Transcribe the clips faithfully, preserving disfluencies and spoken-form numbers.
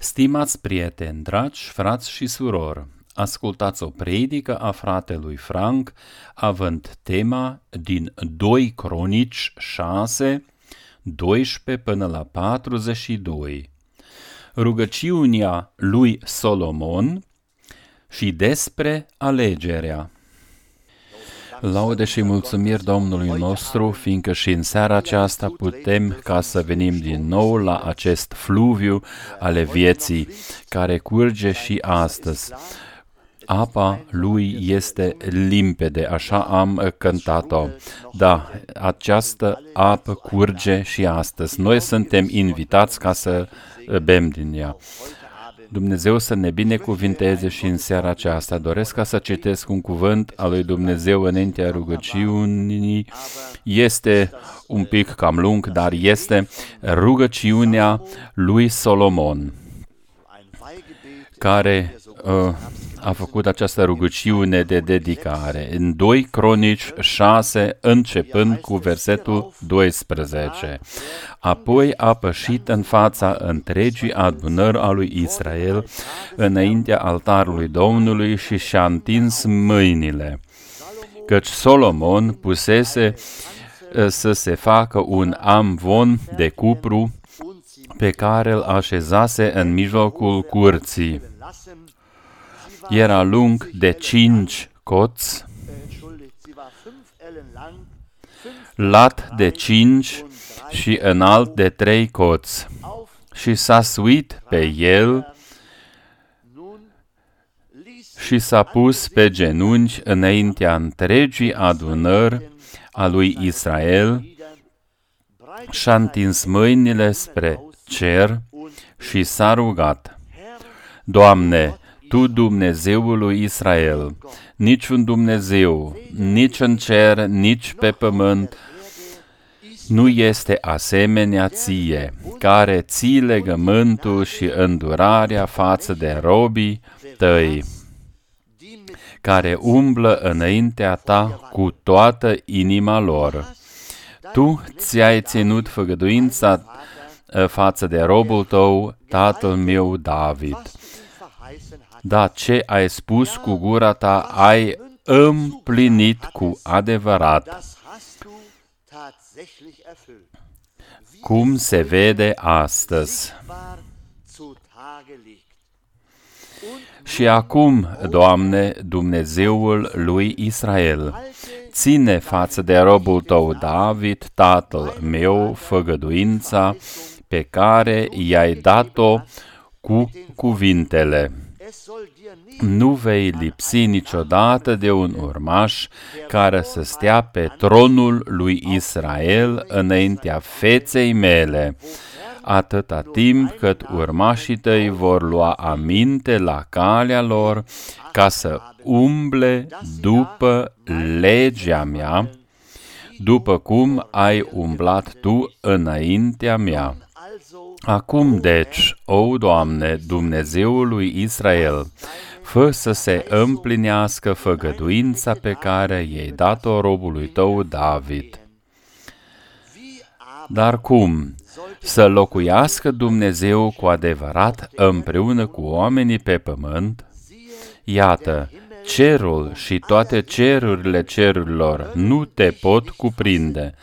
Stimați prieteni, dragi frați și surori, ascultați o predică a fratelui Frank, având tema din doi Cronici șase, doisprezece până la patruzeci și doi. Rugăciunea lui Solomon și despre alegerea. Laude și mulțumiri Domnului nostru, fiindcă și în seara aceasta putem ca să venim din nou la acest fluviu ale vieții care curge și astăzi. Apa lui este limpede, așa am cântat-o. Da, această apă curge și astăzi. Noi suntem invitați ca să bem din ea. Dumnezeu să ne binecuvinteze și în seara aceasta. Doresc ca să citesc un cuvânt al lui Dumnezeu înaintea rugăciunii. Este un pic cam lung, dar este rugăciunea lui Solomon, care uh, a făcut această rugăciune de dedicare. În doi Cronici șase, începând cu versetul doisprezece. Apoi a pășit în fața întregii adunări a lui Israel, înaintea altarului Domnului și și-a întins mâinile, căci Solomon pusese să se facă un amvon de cupru pe care îl așezase în mijlocul curții. Era lung de cinci coți, lat de cinci și înalt de trei coți, și s-a suit pe el și s-a pus pe genunchi înaintea întregii adunări a lui Israel și-a întins mâinile spre cer și s-a rugat: Doamne, Tu, Dumnezeul lui Israel, niciun Dumnezeu, nici în cer, nici pe pământ, nu este asemenea Ție, care ții legământul și îndurarea față de robii Tăi, care umblă înaintea Ta cu toată inima lor. Tu ți-ai ținut făgăduința față de robul Tău, tatăl meu David. Da, ce ai spus cu gura ta ai împlinit cu adevărat, cum se vede astăzi. Și acum, Doamne, Dumnezeul lui Israel, ține față de robul Tău David, tatăl meu, făgăduința pe care i-ai dat-o cu cuvintele: Nu vei lipsi niciodată de un urmaș care să stea pe tronul lui Israel înaintea feței mele, atâta timp cât urmașii Tăi vor lua aminte la calea lor ca să umble după legea mea, după cum ai umblat Tu înaintea mea. Acum, deci, o Doamne, Dumnezeul lui Israel, fă să se împlinească făgăduința pe care i-ai dat-o robului Tău David. Dar cum? Să locuiască Dumnezeu cu adevărat împreună cu oamenii pe pământ? Iată, cerul și toate cerurile cerurilor nu te pot cuprinde,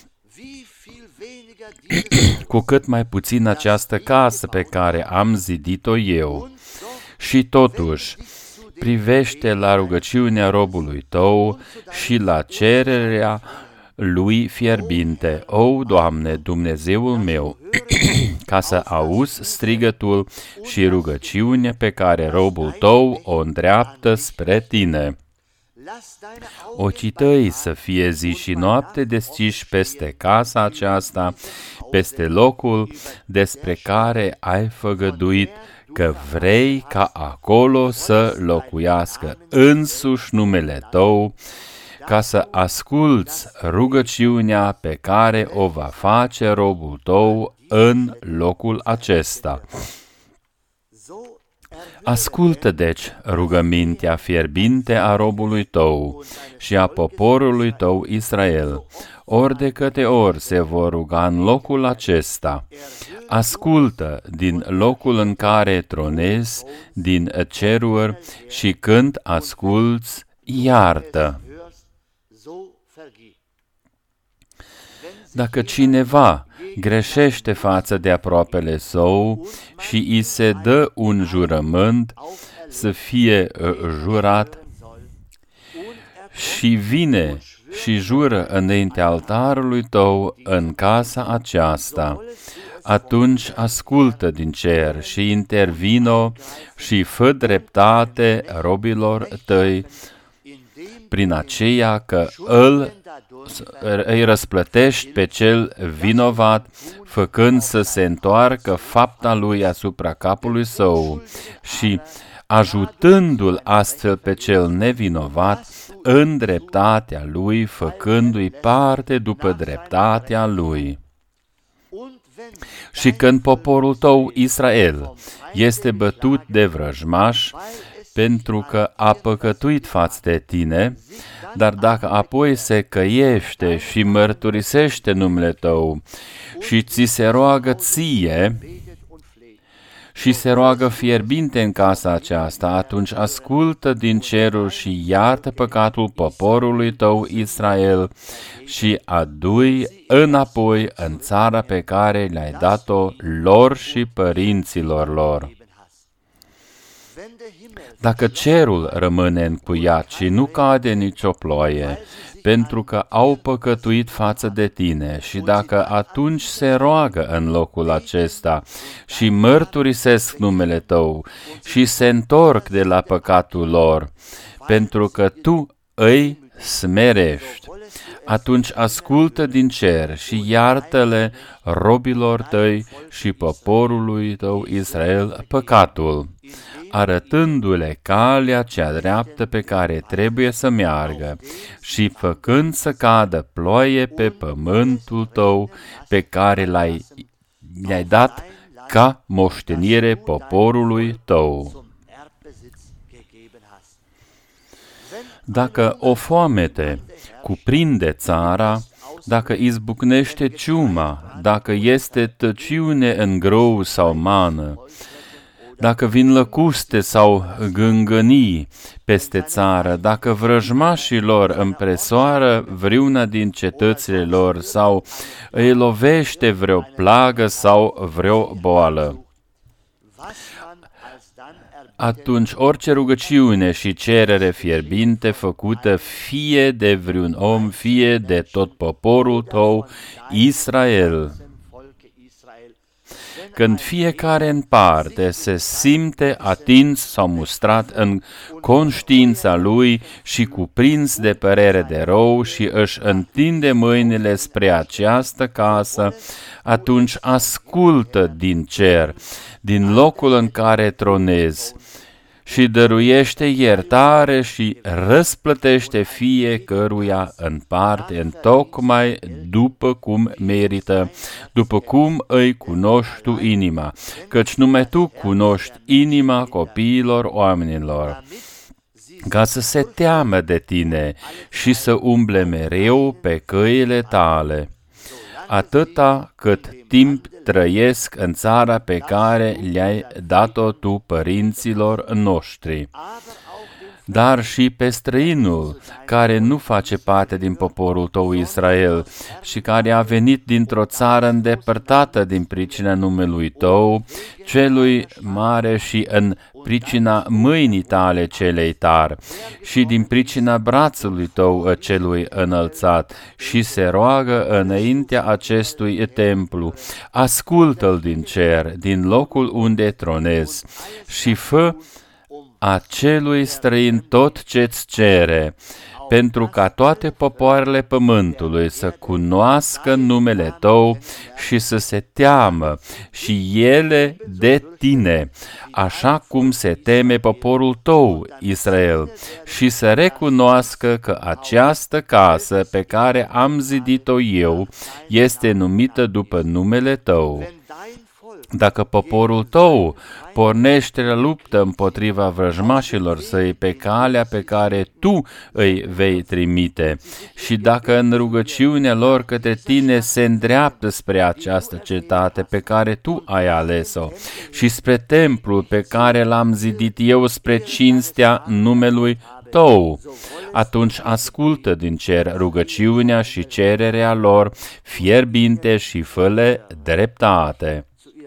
cu cât mai puțin această casă pe care am zidit-o eu. Și totuși, privește la rugăciunea robului Tău și la cererea lui fierbinte, o Doamne, Dumnezeul meu, ca să auzi strigătul și rugăciunea pe care robul Tău o îndreaptă spre Tine. Ochii Tăi să fie zi și noapte deschiși peste casa aceasta, peste locul despre care ai făgăduit că vrei ca acolo să locuiască însuși numele Tău, ca să asculți rugăciunea pe care o va face robul Tău în locul acesta. Ascultă, deci, rugămintea fierbinte a robului tău și a poporului tău Israel, ori de câte ori se vor ruga în locul acesta. Ascultă din locul în care tronezi, din ceruri, și când asculți, iartă. Dacă cineva greșește față de aproapele său și îi se dă un jurământ să fie jurat și vine și jură înaintea altarului tău în casa aceasta, atunci ascultă din cer și intervino și fă dreptate robilor tăi, prin aceea că îl îi răsplătești pe cel vinovat, făcând să se întoarcă fapta lui asupra capului său și ajutându-l astfel pe cel nevinovat în dreptatea lui, făcându-i parte după dreptatea lui. Și când poporul tău Israel este bătut de vrăjmaș, pentru că a păcătuit față de tine, dar dacă apoi se căiește și mărturisește numele tău și ți se roagă ție și se roagă fierbinte în casa aceasta, atunci ascultă din ceruri și iartă păcatul poporului tău Israel și adu-i înapoi în țara pe care le-ai dat-o lor și părinților lor. Dacă cerul rămâne încuiat și nu cade nicio ploaie, pentru că au păcătuit față de tine, și dacă atunci se roagă în locul acesta și mărturisesc numele tău și se întorc de la păcatul lor, pentru că tu îi smerești, atunci ascultă din cer și iartă-le robilor tăi și poporului tău Israel păcatul, arătându-le calea cea dreaptă pe care trebuie să meargă și făcând să cadă ploaie pe pământul tău pe care l-ai, le-ai dat ca moștenire poporului tău. Dacă o foamete cuprinde țara, dacă izbucnește ciuma, dacă este tăciune în grâu sau mană, dacă vin lăcuste sau gângănii peste țară, dacă vrăjmașii lor împresoară vreuna din cetățile lor sau îi lovește vreo plagă sau vreo boală, atunci orice rugăciune și cerere fierbinte făcută fie de vreun om, fie de tot poporul tău, Israel, când fiecare în parte se simte atins sau mustrat în conștiința lui și cuprins de părere de rău și își întinde mâinile spre această casă, atunci ascultă din cer, din locul în care tronezi, și dăruiește iertare și răsplătește fiecăruia în parte, întocmai după cum merită, după cum îi cunoști tu inima, căci numai tu cunoști inima copiilor oamenilor, ca să se teamă de tine și să umble mereu pe căile tale, atâta cât timp trăiesc în țara pe care le-ai dat-o tu părinților noștri, dar și pe străinul care nu face parte din poporul tău Israel și care a venit dintr-o țară îndepărtată din pricina numelui tău, celui mare, și în pricina mâinii tale celei tari și din pricina brațului tău celui înălțat și se roagă înaintea acestui templu. Ascultă-l din cer, din locul unde tronezi, și fă acelui străin tot ce-ți cere, pentru ca toate popoarele pământului să cunoască numele tău și să se teamă și ele de tine, așa cum se teme poporul tău, Israel, și să recunoască că această casă pe care am zidit-o eu este numită după numele tău. Dacă poporul tău pornește la luptă împotriva vrăjmașilor săi pe calea pe care tu îi vei trimite și dacă în rugăciunea lor către tine se îndreaptă spre această cetate pe care tu ai ales-o și spre templul pe care l-am zidit eu spre cinstea numelui tău, atunci ascultă din cer rugăciunea și cererea lor fierbinte și fă-le dreptate.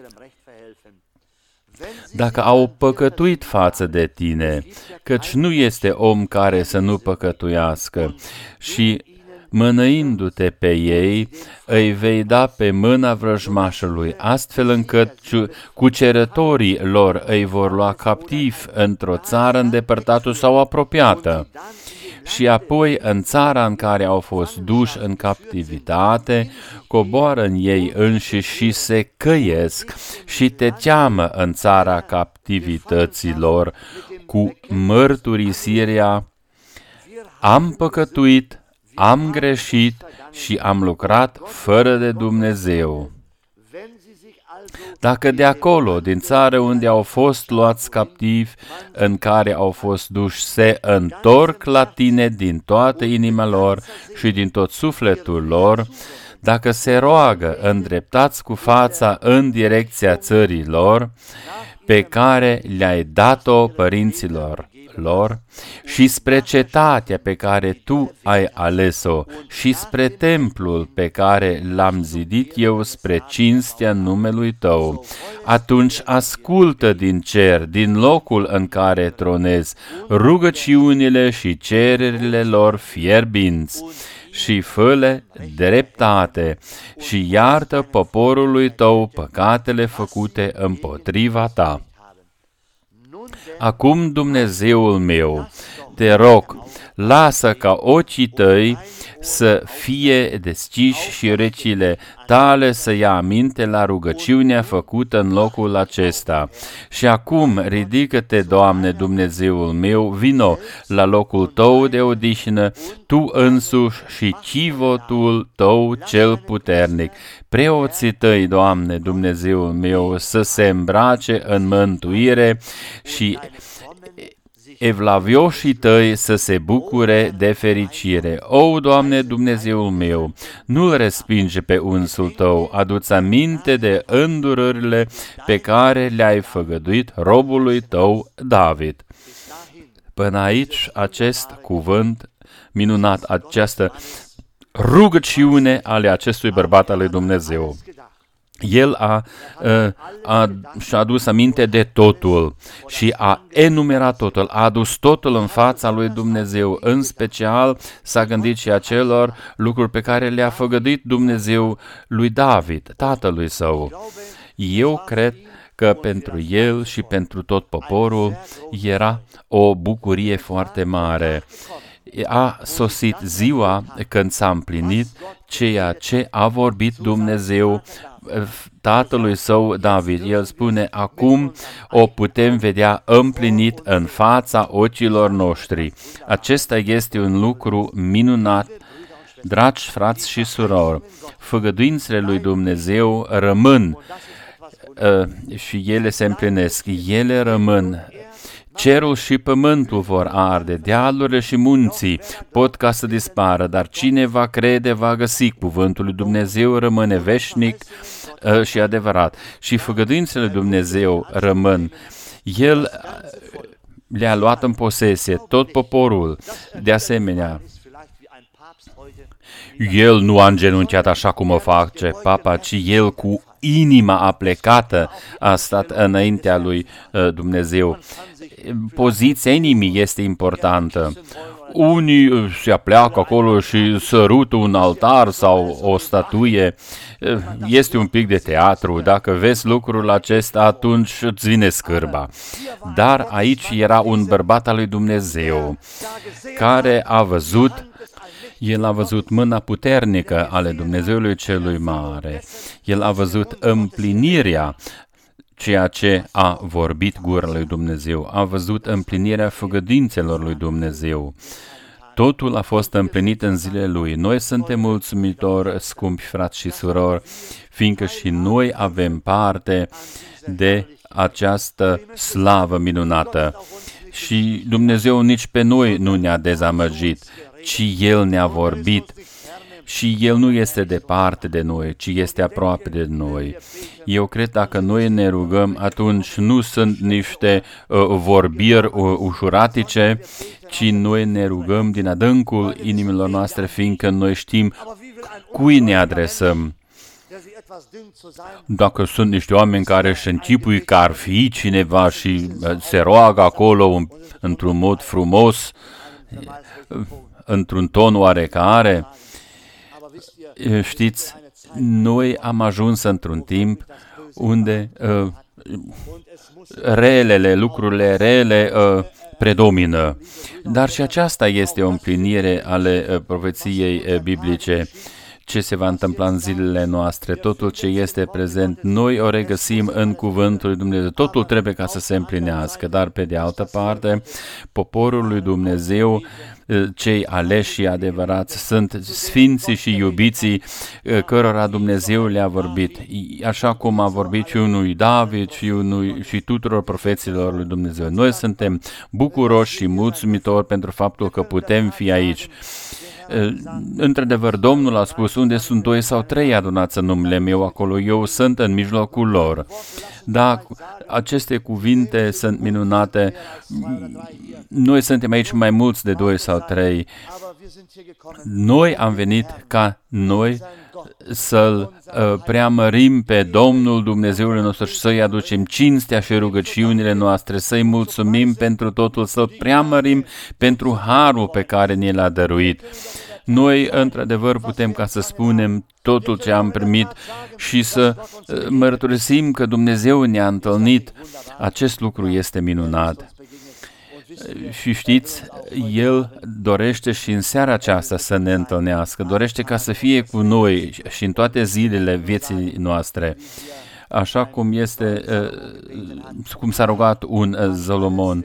Dacă au păcătuit față de tine, căci nu este om care să nu păcătuiască, și mânăindu-te pe ei, îi vei da pe mâna vrăjmașului, astfel încât cucerătorii lor îi vor lua captiv într-o țară îndepărtată sau apropiată. Și apoi în țara în care au fost duși în captivitate, coboară în ei înșiși și se căiesc și te cheamă în țara captivităților cu mărturisirea: am păcătuit, am greșit și am lucrat fără de Dumnezeu. Dacă de acolo, din țară unde au fost luați captivi, în care au fost duși, se întorc la tine din toată inima lor și din tot sufletul lor, dacă se roagă îndreptați cu fața în direcția țării lor, pe care le-ai dat-o părinților lor, și spre cetatea pe care tu ai ales-o și spre templul pe care l-am zidit eu spre cinstea numelui tău, atunci ascultă din cer, din locul în care tronezi, rugăciunile și cererile lor fierbinți și fă-le dreptate și iartă poporului tău păcatele făcute împotriva ta. Acum, Dumnezeul meu, te rog, lasă ca ochii tăi să fie deschiși și urechile tale să ia aminte la rugăciunea făcută în locul acesta. Și acum ridică-te, Doamne Dumnezeul meu, vino la locul tău de odihnă, tu însuși și chivotul tău cel puternic. Preoții tăi, Doamne Dumnezeul meu, să se îmbrace în mântuire și evlavioșii tăi să se bucure de fericire. O, Doamne Dumnezeul meu, nu-l respinge pe unsul tău, adu-ți aminte de îndurările pe care le-ai făgăduit robului tău David. Până aici, acest cuvânt minunat, această rugăciune ale acestui bărbat al lui Dumnezeu. El a, a, a, și-a adus aminte de totul și a enumerat totul, a adus totul în fața lui Dumnezeu. În special s-a gândit și acelor lucruri pe care le-a făgăduit Dumnezeu lui David, tatălui său. Eu cred că pentru el și pentru tot poporul era o bucurie foarte mare. A sosit ziua când s-a împlinit ceea ce a vorbit Dumnezeu tatălui său David. El spune: acum o putem vedea împlinit în fața ochilor noștri. Acesta este un lucru minunat. Dragi frați și surori, făgăduințele lui Dumnezeu rămân uh, și ele se împlinesc. Ele rămân. Cerul și pământul vor arde, dealurile și munții pot ca să dispară, dar cine va crede va găsi. Cuvântul lui Dumnezeu rămâne veșnic uh, și adevărat. Și făgăduințele lui Dumnezeu rămân. El le-a luat în posesie, tot poporul, de asemenea. El nu a îngenunchiat așa cum o face papa, ci el cu inima aplecată a stat înaintea lui uh, Dumnezeu. Poziția inimii este importantă. Unii se apleacă acolo și sărută un altar sau o statuie. Este un pic de teatru. Dacă vezi lucrul acesta, atunci îți vine scârba. Dar aici era un bărbat al lui Dumnezeu care a văzut El a văzut mâna puternică ale Dumnezeului celui mare. El a văzut împlinirea ceea ce a vorbit gura lui Dumnezeu. A văzut împlinirea făgăduințelor lui Dumnezeu. Totul a fost împlinit în zilele Lui. Noi suntem mulțumitori, scumpi frați și surori, fiindcă și noi avem parte de această slavă minunată. Și Dumnezeu nici pe noi nu ne-a dezamăgit, ci El ne-a vorbit. Și El nu este departe de noi, ci este aproape de noi. Eu cred dacă noi ne rugăm, atunci nu sunt niște uh, vorbiri uh, ușuratice, ci noi ne rugăm din adâncul inimilor noastre, fiindcă noi știm cui ne adresăm. Dacă sunt niște oameni care își închipui că ar fi cineva și se roagă acolo într-un mod frumos, într-un ton oarecare, știți, noi am ajuns într-un timp unde uh, relele, lucrurile rele uh, predomină. Dar și aceasta este o împlinire ale uh, profeției uh, biblice. Ce se va întâmpla în zilele noastre, totul ce este prezent, noi o regăsim în Cuvântul lui Dumnezeu. Totul trebuie ca să se împlinească, dar pe de altă parte, poporul lui Dumnezeu, cei aleși și adevărați, sunt sfinții și iubiții cărora Dumnezeu le-a vorbit, așa cum a vorbit și unui David și, unui, și tuturor profeților lui Dumnezeu. Noi suntem bucuroși și mulțumitori pentru faptul că putem fi aici. Într-adevăr, Domnul a spus, unde sunt doi sau trei adunați în numele meu, acolo eu sunt în mijlocul lor. Da, aceste cuvinte sunt minunate. Noi suntem aici mai mulți de doi sau trei. Noi am venit ca noi să-L uh, preamărim pe Domnul Dumnezeul nostru și să-i aducem cinstea și rugăciunile noastre, să-i mulțumim pentru totul, să-L preamărim pentru harul pe care ne l-a dăruit. Noi, într-adevăr, putem ca să spunem totul ce am primit și să uh, mărturisim că Dumnezeu ne-a întâlnit. Acest lucru este minunat. Și știți, El dorește și în seara aceasta să ne întâlnească, dorește ca să fie cu noi și în toate zilele vieții noastre, așa cum este, cum s-a rugat un Solomon.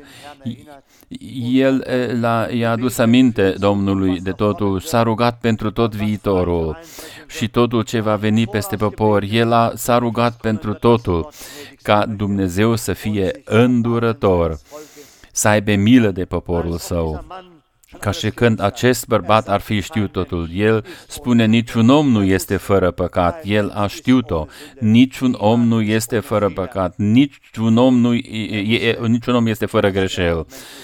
El l-a, i-a adus aminte Domnului de totul, s-a rugat pentru tot viitorul și totul ce va veni peste popor. El a, s-a rugat pentru totul, ca Dumnezeu să fie îndurător, să aibă milă de poporul său, ca și când acest bărbat ar fi știut totul. El spune, niciun om nu este fără păcat. El a știut-o. Niciun om nu este fără păcat. Niciun om, nu, e, e, niciun om este fără greșel.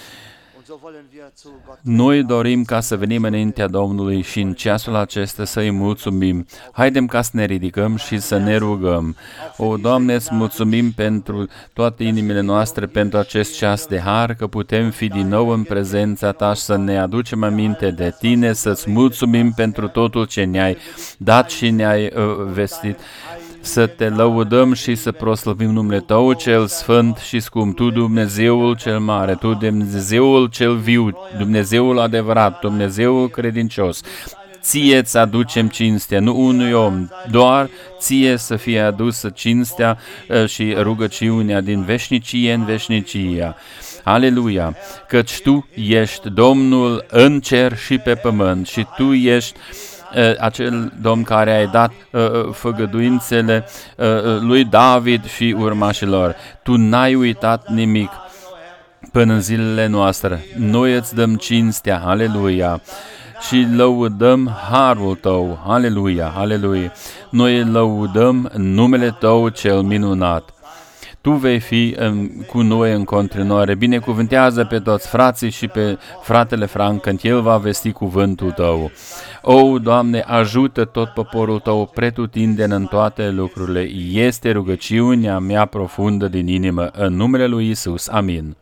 Noi dorim ca să venim înaintea Domnului și în ceasul acesta să-i mulțumim. Haidem ca să ne ridicăm și să ne rugăm. O, Doamne, îți mulțumim pentru toate inimile noastre, pentru acest ceas de har, că putem fi din nou în prezența Ta și să ne aducem aminte de Tine, să-ți mulțumim pentru totul ce ne-ai dat și ne-ai uh, vestit. Să te lăudăm și să proslăvim numele Tău cel sfânt și scump, Tu Dumnezeul cel mare, Tu Dumnezeul cel viu, Dumnezeul adevărat, Dumnezeul credincios. Ție îți aducem cinstea, nu unui om, doar Ție să fie adusă cinstea și rugăciunea din veșnicie în veșnicia. Aleluia! Căci Tu ești Domnul în cer și pe pământ și Tu ești acel Domn care ai dat uh, făgăduințele uh, lui David și urmașilor. Tu n-ai uitat nimic până în zilele noastre. Noi îți dăm cinstea, aleluia, și lăudăm harul Tău, aleluia, aleluia. Noi lăudăm numele Tău cel minunat. Tu vei fi în, cu noi în continuare. Binecuvântează pe toți frații și pe fratele Frank când el va vesti cuvântul Tău. O, Doamne, ajută tot poporul Tău pretutindeni în toate lucrurile. Este rugăciunea mea profundă din inimă. În numele lui Isus. Amin.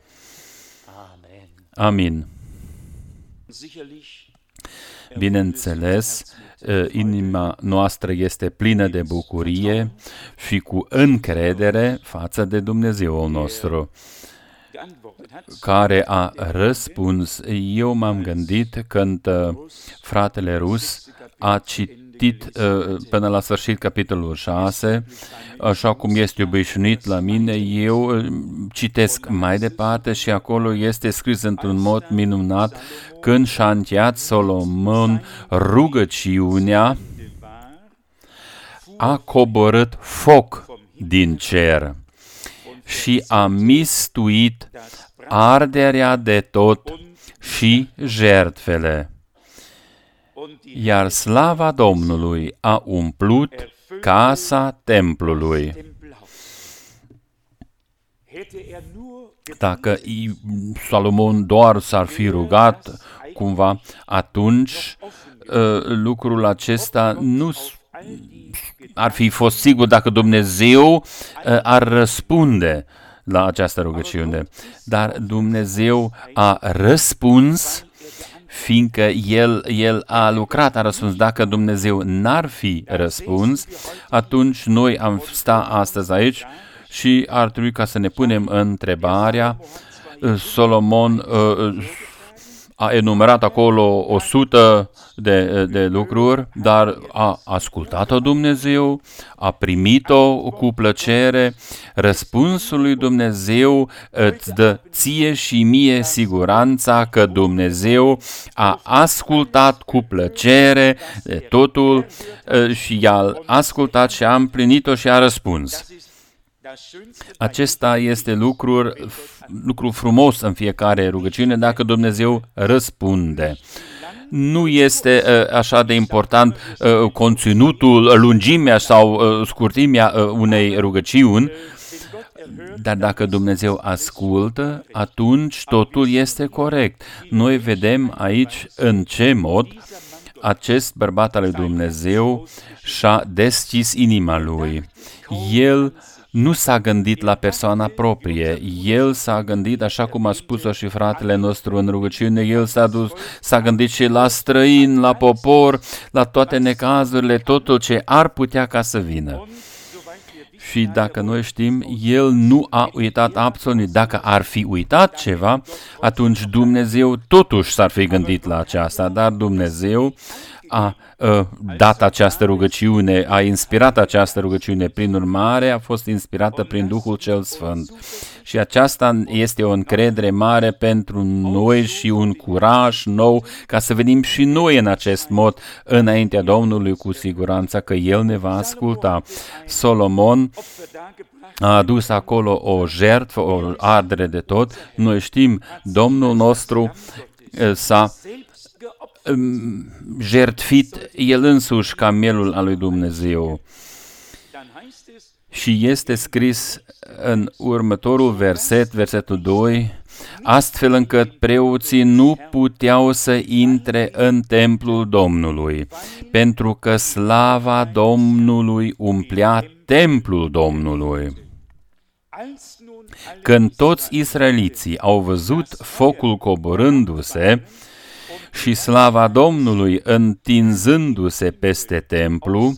Amin. Bineînțeles, inima noastră este plină de bucurie și cu încredere față de Dumnezeul nostru, care a răspuns. Eu m-am gândit când fratele Rus a citit citit uh, până la sfârșit capitolul șase, așa cum este obișnuit la mine, eu uh, citesc mai departe și acolo este scris într-un mod minunat: când și-a încheiat Solomon rugăciunea, a coborât foc din cer și a mistuit arderea de tot și jertfele. Iar slava Domnului a umplut casa templului. Dacă Solomon doar s-ar fi rugat cumva, atunci lucrul acesta nu ar fi fost sigur dacă Dumnezeu ar răspunde la această rugăciune. Dar Dumnezeu a răspuns, fiindcă El, El a lucrat, a răspuns. Dacă Dumnezeu n-ar fi răspuns, atunci noi am sta astăzi aici și ar trebui ca să ne punem întrebarea. Solomon a enumerat acolo o sută de, de lucruri, dar a ascultat-o Dumnezeu, a primit-o cu plăcere. Răspunsul lui Dumnezeu îți dă ție și mie siguranța că Dumnezeu a ascultat cu plăcere de totul și i-a ascultat și a împlinit-o și a răspuns. Acesta este lucru, lucru frumos în fiecare rugăciune, dacă Dumnezeu răspunde. Nu este uh, așa de important uh, conținutul, lungimea sau uh, scurtimea uh, unei rugăciuni, dar dacă Dumnezeu ascultă, atunci totul este corect. Noi vedem aici în ce mod acest bărbat al lui Dumnezeu și-a deschis inima lui. El nu s-a gândit la persoana proprie, el s-a gândit, așa cum a spus-o și fratele nostru în rugăciune, el s-a dus, s-a gândit și la străini, la popor, la toate necazurile, totul ce ar putea ca să vină. Și dacă noi știm, el nu a uitat absolut. Dacă ar fi uitat ceva, atunci Dumnezeu totuși s-ar fi gândit la aceasta, dar Dumnezeu a uh, dat această rugăciune, a inspirat această rugăciune, prin urmare a fost inspirată prin Duhul cel Sfânt. Și aceasta este o încredere mare pentru noi și un curaj nou ca să venim și noi în acest mod înaintea Domnului cu siguranță că El ne va asculta. Solomon a adus acolo o jertfă, o ardere de tot. Noi știm, Domnul nostru s-a jertfit El însuși ca mielul al lui Dumnezeu. Și este scris în următorul verset, versetul doi, astfel încât preoții nu puteau să intre în templul Domnului, pentru că slava Domnului umplea templul Domnului. Când toți israeliții au văzut focul coborându-se și slava Domnului întinzându-se peste templu,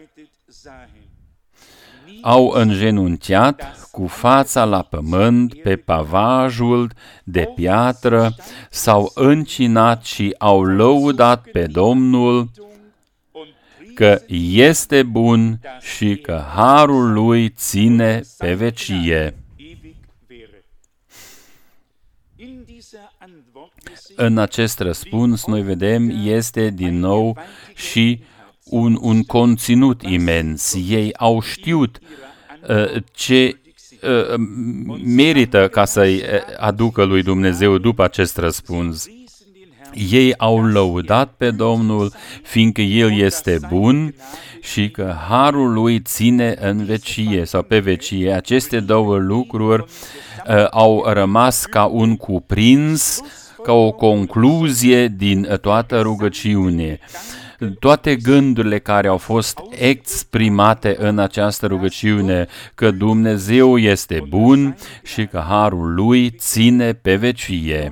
au îngenunchiat cu fața la pământ pe pavajul de piatră, s-au încinat și au lăudat pe Domnul că este bun și că harul lui ține pe vecie. În acest răspuns noi vedem este din nou și un, un conținut imens. Ei au știut uh, ce uh, merită ca să-i aducă lui Dumnezeu după acest răspuns. Ei au lăudat pe Domnul, fiindcă El este bun și că harul lui ține în vecie sau pe vecie. Aceste două lucruri uh, au rămas ca un cuprins, ca o concluzie din toată rugăciunea. Toate gândurile care au fost exprimate în această rugăciune, că Dumnezeu este bun și că harul lui ține pe vecie.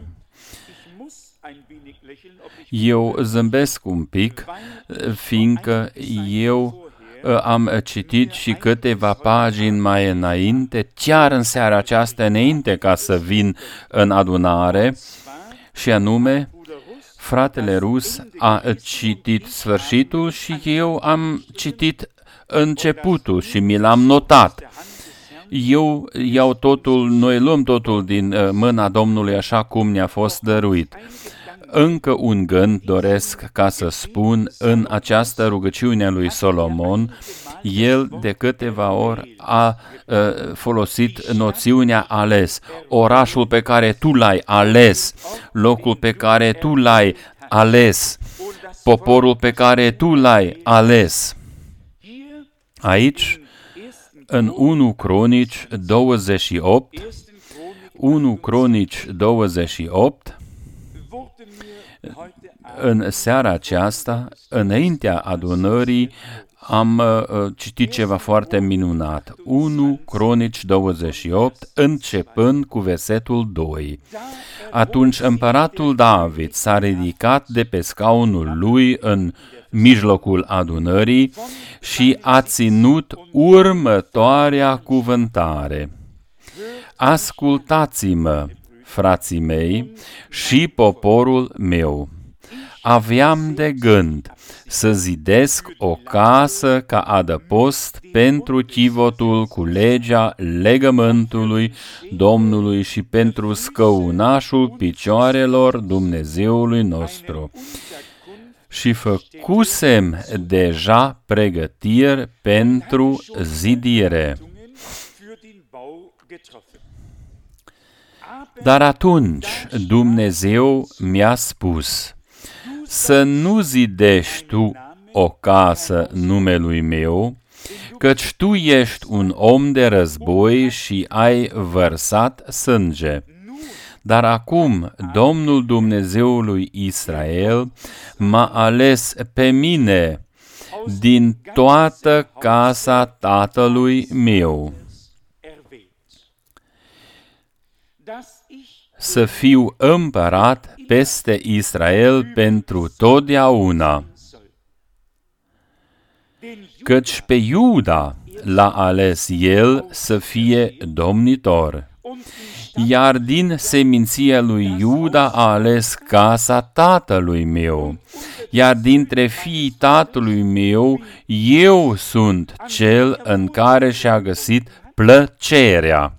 Eu zâmbesc un pic, fiindcă eu am citit și câteva pagini mai înainte, chiar în seara aceasta, înainte ca să vin în adunare, și anume, Fratele rus a citit sfârșitul și eu am citit începutul și mi l-am notat. Eu iau totul, noi luăm totul din mâna Domnului așa cum ne-a fost dăruit. Încă un gând doresc ca să spun în această rugăciune a lui Solomon. El de câteva ori a uh, folosit noțiunea ales. Orașul pe care tu l-ai ales, locul pe care tu l-ai ales, poporul pe care tu l-ai ales. Aici, în unu Cronici douăzeci și opt, unu Cronici douăzeci și opt, în seara aceasta, înaintea adunării, am uh, citit ceva foarte minunat. unu Cronici douăzeci și opt, începând cu versetul doi. Atunci împăratul David s-a ridicat de pe scaunul lui în mijlocul adunării și a ținut următoarea cuvântare. Ascultați-mă, frații mei și poporul meu. Aveam de gând să zidesc o casă ca adăpost pentru chivotul cu legea legământului Domnului și pentru scăunașul picioarelor Dumnezeului nostru. Și făcusem deja pregătiri pentru zidire. Dar atunci Dumnezeu mi-a spus: să nu zidești tu o casă numelui meu, căci tu ești un om de război și ai vărsat sânge. Dar acum Domnul Dumnezeului Israel m-a ales pe mine din toată casa tatălui meu, să fiu împărat peste Israel pentru totdeauna. Căci pe Iuda l-a ales el să fie domnitor, iar din seminția lui Iuda a ales casa tatălui meu, iar dintre fiii tatălui meu eu sunt cel în care și-a găsit plăcerea.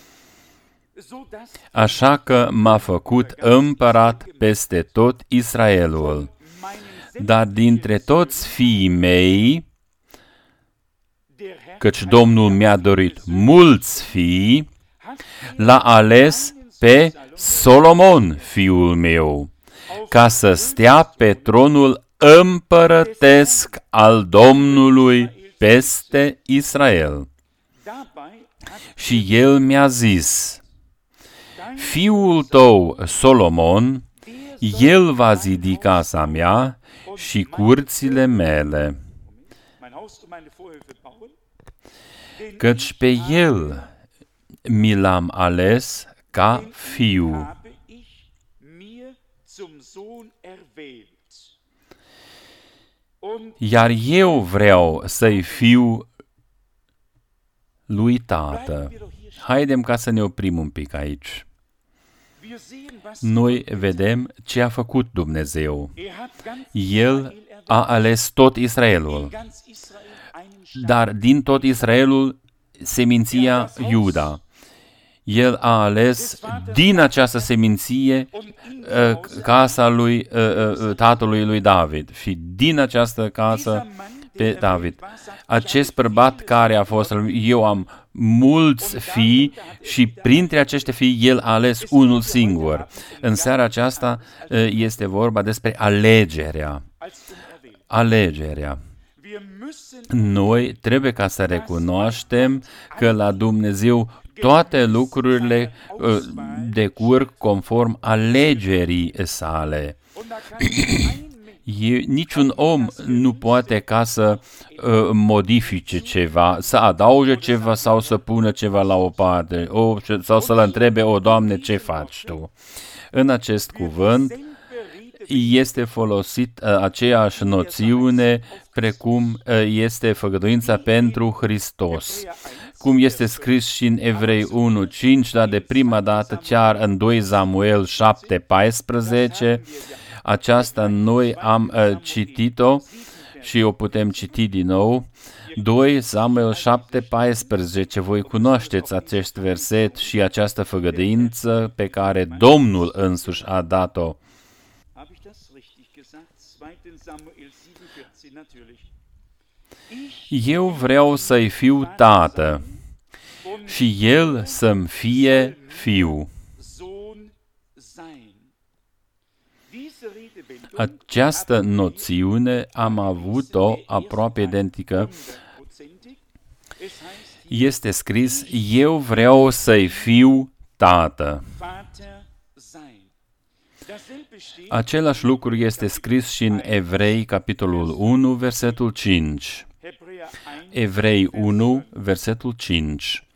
Așa că m-a făcut împărat peste tot Israelul. Dar dintre toți fiii mei, căci Domnul mi-a dorit mulți fii, l-a ales pe Solomon, fiul meu, ca să stea pe tronul împărătesc al Domnului peste Israel. Și el mi-a zis: fiul tău, Solomon, el va zidi casa mea și curțile mele, căci pe el mi l-am ales ca fiu. Iar eu vreau să-i fiu lui tată. Haidem ca să ne oprim un pic aici. Noi vedem ce a făcut Dumnezeu. El a ales tot Israelul, dar din tot Israelul seminția Iuda. El a ales din această seminție uh, casa lui uh, tatălui lui David și din această casă pe David. Acest bărbat care a fost, eu am mulți fii și printre acești fii el a ales unul singur. În seara aceasta este vorba despre alegerea. Alegerea. Noi trebuie ca să recunoaștem că la Dumnezeu toate lucrurile decurg conform alegerii sale. E, niciun om nu poate ca să uh, modifice ceva, să adauge ceva sau să pună ceva la o parte, o, sau să-l întrebe: o, Doamne, ce faci tu? În acest cuvânt este folosit uh, aceeași noțiune precum uh, este făgăduința pentru Hristos. Cum este scris și în Evrei unu cinci, dar de prima dată chiar în doi Samuel șapte paisprezece, aceasta noi am uh, citit-o și o putem citi din nou. doi Samuel șapte paisprezece. Voi cunoașteți acest verset și această făgăduință pe care Domnul însuși a dat-o. Eu vreau să-i fiu tată și el să-mi fie fiu. Această noțiune am avut-o aproape identică. Este scris, eu vreau să-i fiu tată. Același lucru este scris și în Evrei, capitolul unu, versetul cinci. Evrei unu, versetul cinci.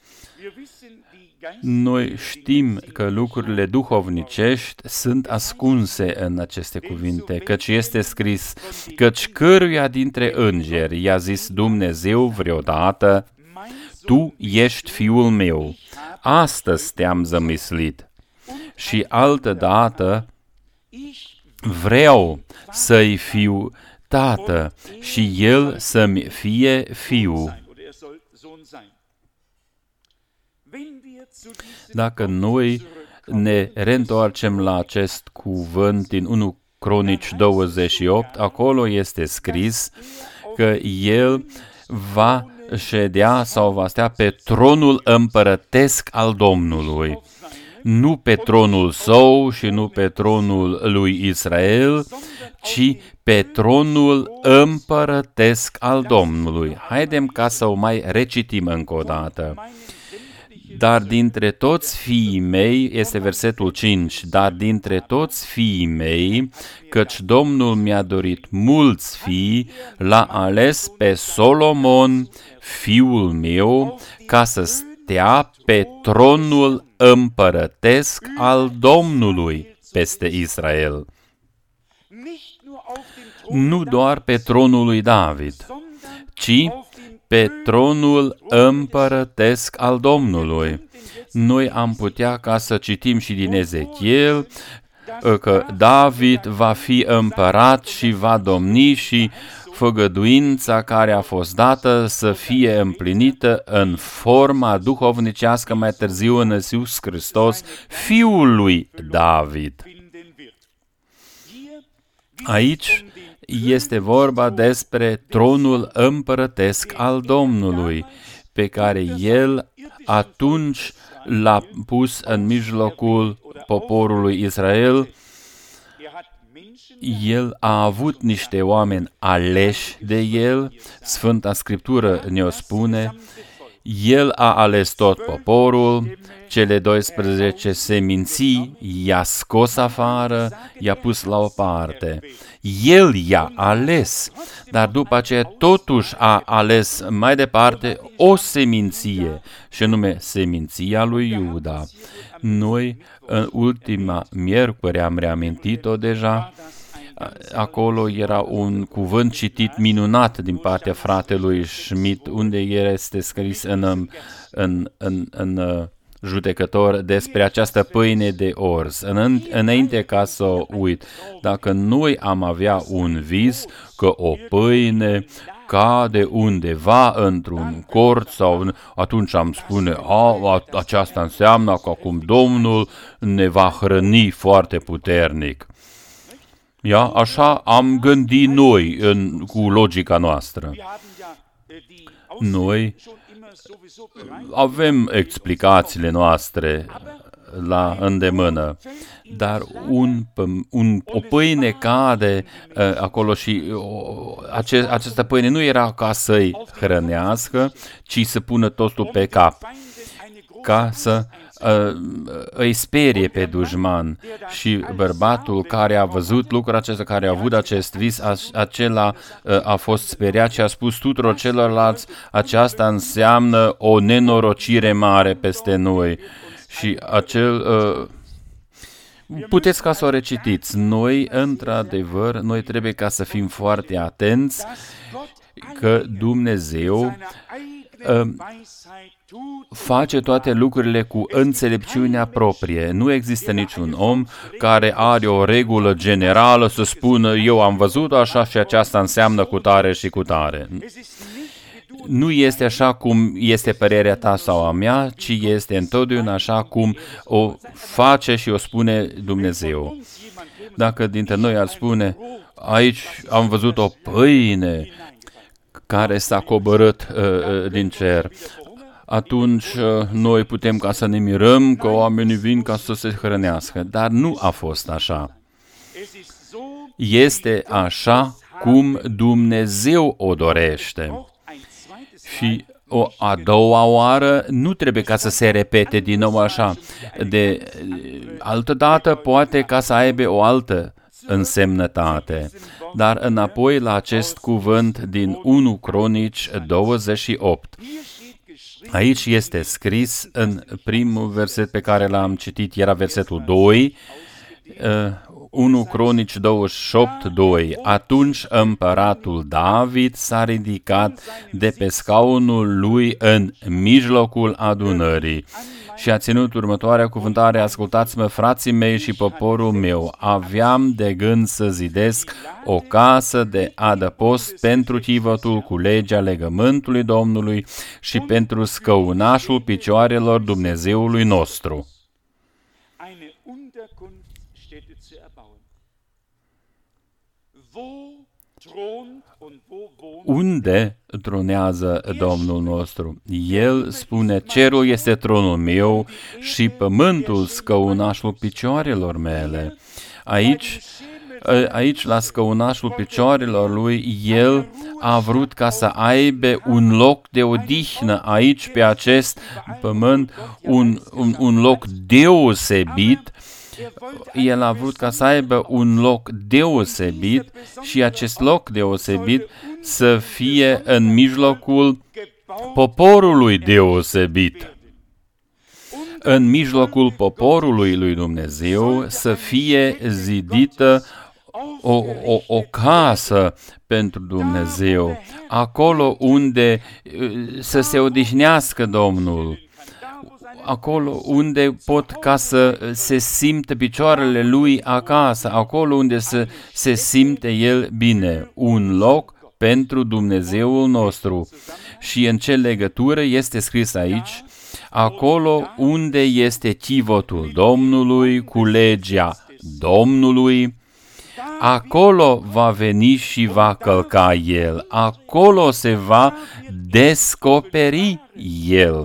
Noi știm că lucrurile duhovnicești sunt ascunse în aceste cuvinte, căci este scris, căci căruia dintre îngeri i-a zis Dumnezeu vreodată, tu ești fiul meu, astăzi te-am zămislit. Și altădată vreau să-i fiu tată și el să-mi fie fiu. Dacă noi ne reîntoarcem la acest cuvânt din unu Cronici douăzeci și opt, acolo este scris că el va ședea sau va stea pe tronul împărătesc al Domnului. Nu pe tronul său și nu pe tronul lui Israel, ci pe tronul împărătesc al Domnului. Haidem ca să o mai recitim încă o dată. Dar dintre toți fiii mei, este versetul cinci, dar dintre toți fiii mei, căci Domnul mi-a dorit mulți fii, l-a ales pe Solomon, fiul meu, ca să stea pe tronul împărătesc al Domnului peste Israel. Nu doar pe tronul lui David, ci pe tronul împărătesc al Domnului. Noi am putea ca să citim și din Ezechiel că David va fi împărat și va domni și făgăduința care a fost dată să fie împlinită în forma duhovnicească mai târziu în Iisus Hristos, Fiul lui David. Aici este vorba despre tronul împărătesc al Domnului, pe care El atunci l-a pus în mijlocul poporului Israel. El a avut niște oameni aleși de El, Sfânta Scriptură ne-o spune, El a ales tot poporul, cele doisprezece seminții i-a scos afară, i-a pus la o parte. El i-a ales, dar după aceea totuși a ales mai departe o seminție, și anume seminția lui Iuda. Noi, în ultima miercuri, am reamintit-o deja, acolo era un cuvânt citit minunat din partea fratelui Schmidt, unde este scris în, în, în, în judecător despre această pâine de orz. În, înainte ca să o uit, dacă noi am avea un vis că o pâine cade undeva într-un cort sau atunci am spune, a, aceasta înseamnă că acum Domnul ne va hrăni foarte puternic. Ia, așa am gândit noi în, cu logica noastră. Noi avem explicațiile noastre la îndemână, dar un, un, o pâine cade uh, acolo și uh, ace, această pâine nu era ca să-i hrănească, ci să pună totul pe cap, ca să uh, îi sperie pe dușman. Și bărbatul care a văzut lucrul acesta, care a avut acest vis, acela uh, a fost speriat și a spus tuturor celorlalți, aceasta înseamnă o nenorocire mare peste noi. Și acel... Uh, puteți ca să o recitiți. Noi, într-adevăr, noi trebuie ca să fim foarte atenți că Dumnezeu face toate lucrurile cu înțelepciunea proprie. Nu există niciun om care are o regulă generală să spună eu am văzut așa și aceasta înseamnă cu tare și cu tare. Nu este așa cum este părerea ta sau a mea, ci este întotdeauna așa cum o face și o spune Dumnezeu. Dacă dintre noi ar spune, aici am văzut o pâine care s-a coborât uh, din cer, atunci uh, noi putem ca să ne mirăm că oamenii vin ca să se hrănească. Dar nu a fost așa. Este așa cum Dumnezeu o dorește. Și o a doua oară nu trebuie ca să se repete din nou așa. De altă dată poate ca să aibă o altă însemnătate. Dar înapoi la acest cuvânt din unu Cronici douăzeci și opt. Aici este scris în primul verset pe care l-am citit, era versetul doi, unu Cronici douăzeci și opt, doi. Atunci împăratul David s-a ridicat de pe scaunul lui în mijlocul adunării și a ținut următoarea cuvântare: ascultați-mă, frații mei și poporul meu, aveam de gând să zidesc o casă de adăpost pentru chivătul cu legea legământului Domnului și pentru scăunașul picioarelor Dumnezeului nostru. Unde tronează Domnul nostru? El spune, cerul este tronul meu și pământul scăunașul picioarelor mele. Aici, aici la scăunașul picioarelor lui, el a vrut ca să aibă un loc de odihnă aici pe acest pământ, un, un, un loc deosebit. El a vrut ca să aibă un loc deosebit și acest loc deosebit să fie în mijlocul poporului deosebit. În mijlocul poporului lui Dumnezeu să fie zidită o, o, o casă pentru Dumnezeu, acolo unde să se odihnească Domnul, acolo unde pot ca să se simtă picioarele lui acasă, acolo unde să se simte el bine, un loc pentru Dumnezeul nostru. Și în ce legătură este scris aici? Acolo unde este chivotul Domnului cu legea Domnului, acolo va veni și va călca el, acolo se va descoperi el.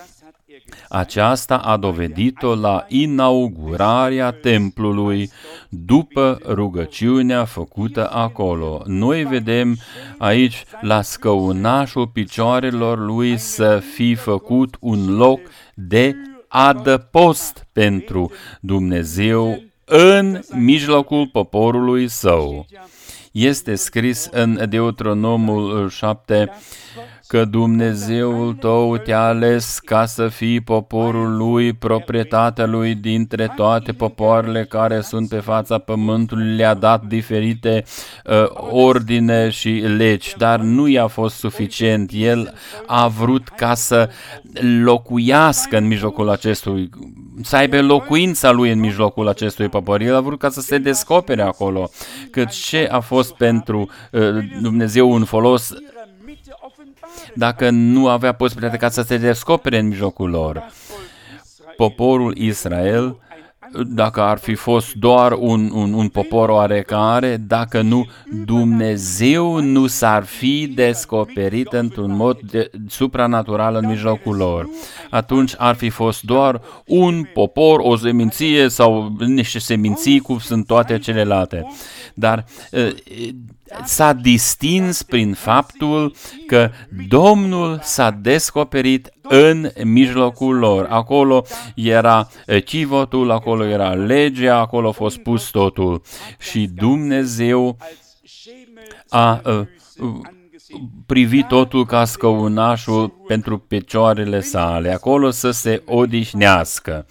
Aceasta a dovedit-o la inaugurarea templului după rugăciunea făcută acolo. Noi vedem aici la scăunașul picioarelor lui să fi făcut un loc de adăpost pentru Dumnezeu în mijlocul poporului său. Este scris în Deuteronomul șapte că Dumnezeul tău te-a ales ca să fii poporul lui, proprietatea lui dintre toate popoarele care sunt pe fața pământului, le-a dat diferite uh, ordine și legi, dar nu i-a fost suficient. El a vrut ca să locuiască în mijlocul acestui, să aibă locuința lui în mijlocul acestui popor. El a vrut ca să se descopere acolo, cât ce a fost pentru uh, Dumnezeu un folos dacă nu avea posibilitatea ca să se descopere în mijlocul lor. Poporul Israel, dacă ar fi fost doar un, un, un popor oarecare, dacă nu, Dumnezeu nu s-ar fi descoperit într-un mod de, supranatural în mijlocul lor. Atunci ar fi fost doar un popor, o seminție sau niște seminții cum sunt toate celelalte. Dar s-a distins prin faptul că Domnul s-a descoperit în mijlocul lor. Acolo era chivotul, acolo era legea, acolo a fost pus totul. Și Dumnezeu a privit totul ca scăunașul pentru picioarele sale, acolo să se odihnească.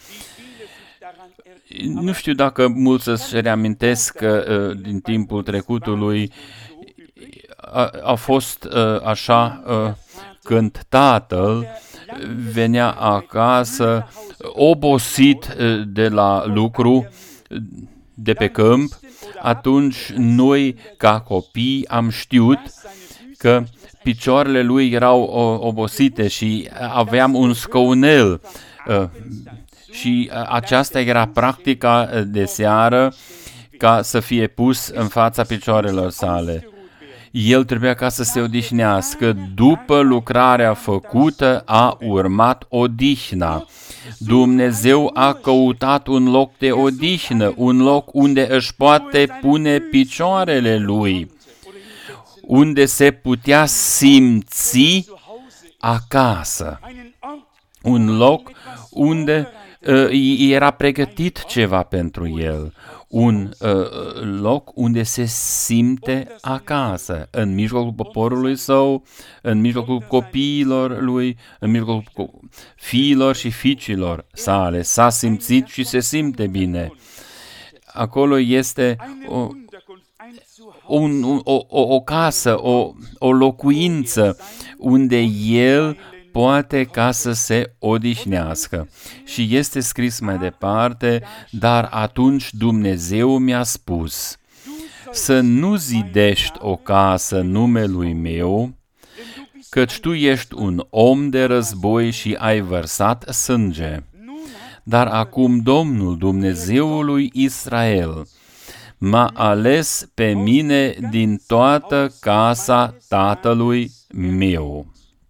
Nu știu dacă mulți să-și reamintesc că din timpul trecutului a, a fost așa când tatăl venea acasă obosit de la lucru, de pe câmp, atunci noi, ca copii, am știut că picioarele lui erau obosite și aveam un scaunel. Și aceasta era practica de seară, ca să fie pus în fața picioarelor sale. El trebuia ca să se odihnească. După lucrarea făcută a urmat odihna. Dumnezeu a căutat un loc de odihnă, un loc unde își poate pune picioarele lui, unde se putea simți acasă. Un loc unde uh, era pregătit ceva pentru el. Un uh, loc unde se simte acasă, în mijlocul poporului său, în mijlocul copiilor lui, în mijlocul fiilor și fiicilor sale. S-a simțit și se simte bine. Acolo este o, un, o, o, o casă, o, o locuință unde el poate ca să se odihnească. Și este scris mai departe, dar atunci Dumnezeu mi-a spus, să nu zidești o casă numelui meu, căci tu ești un om de război și ai vărsat sânge. Dar acum Domnul, Dumnezeul lui Israel, m-a ales pe mine din toată casa tatălui meu.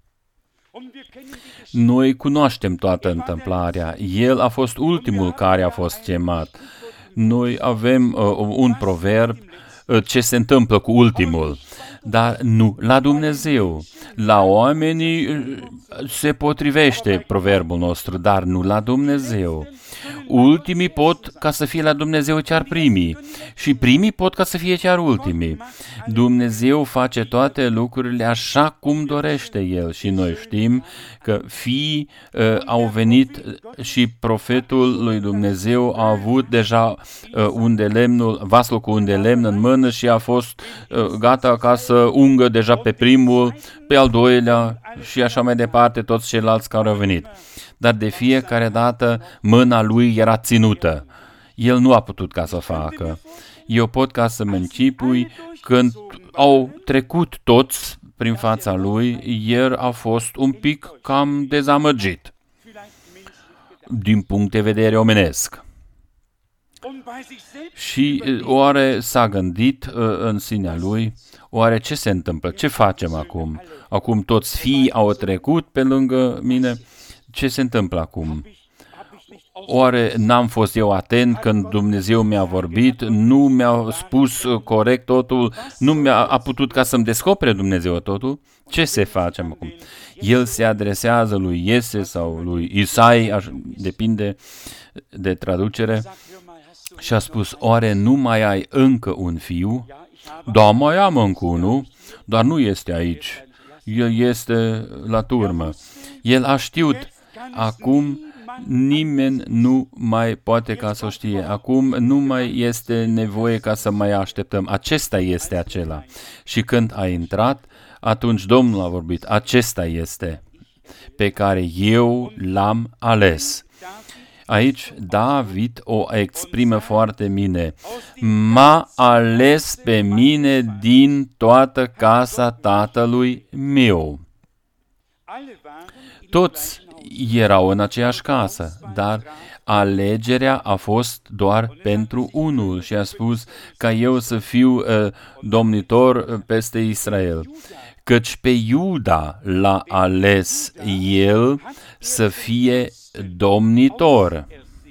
Noi cunoaștem toată întâmplarea. El a fost ultimul care a fost chemat. Noi avem uh, un proverb, uh, ce se întâmplă cu ultimul, dar nu la Dumnezeu. La oamenii uh, se potrivește proverbul nostru, dar nu la Dumnezeu. Ultimii pot ca să fie la Dumnezeu chiar primii și primii pot ca să fie chiar ultimii. Dumnezeu face toate lucrurile așa cum dorește El și noi știm că fiii uh, au venit și profetul lui Dumnezeu a avut deja uh, un de lemnul, vasul cu un de lemn în mână și a fost uh, gata ca să ungă deja pe primul, pe al doilea și așa mai departe toți ceilalți care au venit. Dar de fiecare dată mâna lui era ținută. El nu a putut ca să facă. Eu pot ca să mă încipui când au trecut toți prin fața lui, el a fost un pic cam dezamăgit din punct de vedere omenesc. Și oare s-a gândit în sinea lui, oare ce se întâmplă, ce facem acum? Acum toți fiii au trecut pe lângă mine, ce se întâmplă acum? Oare n-am fost eu atent când Dumnezeu mi-a vorbit, nu mi-a spus corect totul, nu mi-a a putut ca să-mi descopere Dumnezeu totul? Ce se face acum? El se adresează lui Iese sau lui Isai, depinde de traducere, și a spus, oare nu mai ai încă un fiu? Da, mai am încă unul, dar nu este aici. El este la turmă. El a știut. Acum nimeni nu mai poate ca să o știe. Acum nu mai este nevoie ca să mai așteptăm. Acesta este acela. Și când a intrat, atunci Domnul a vorbit. Acesta este pe care eu l-am ales. Aici David o exprimă foarte bine. M-a ales pe mine din toată casa tatălui meu. Toți erau în aceeași casă, dar alegerea a fost doar pentru unul și a spus ca eu să fiu uh, domnitor peste Israel. Căci pe Iuda l-a ales el să fie domnitor.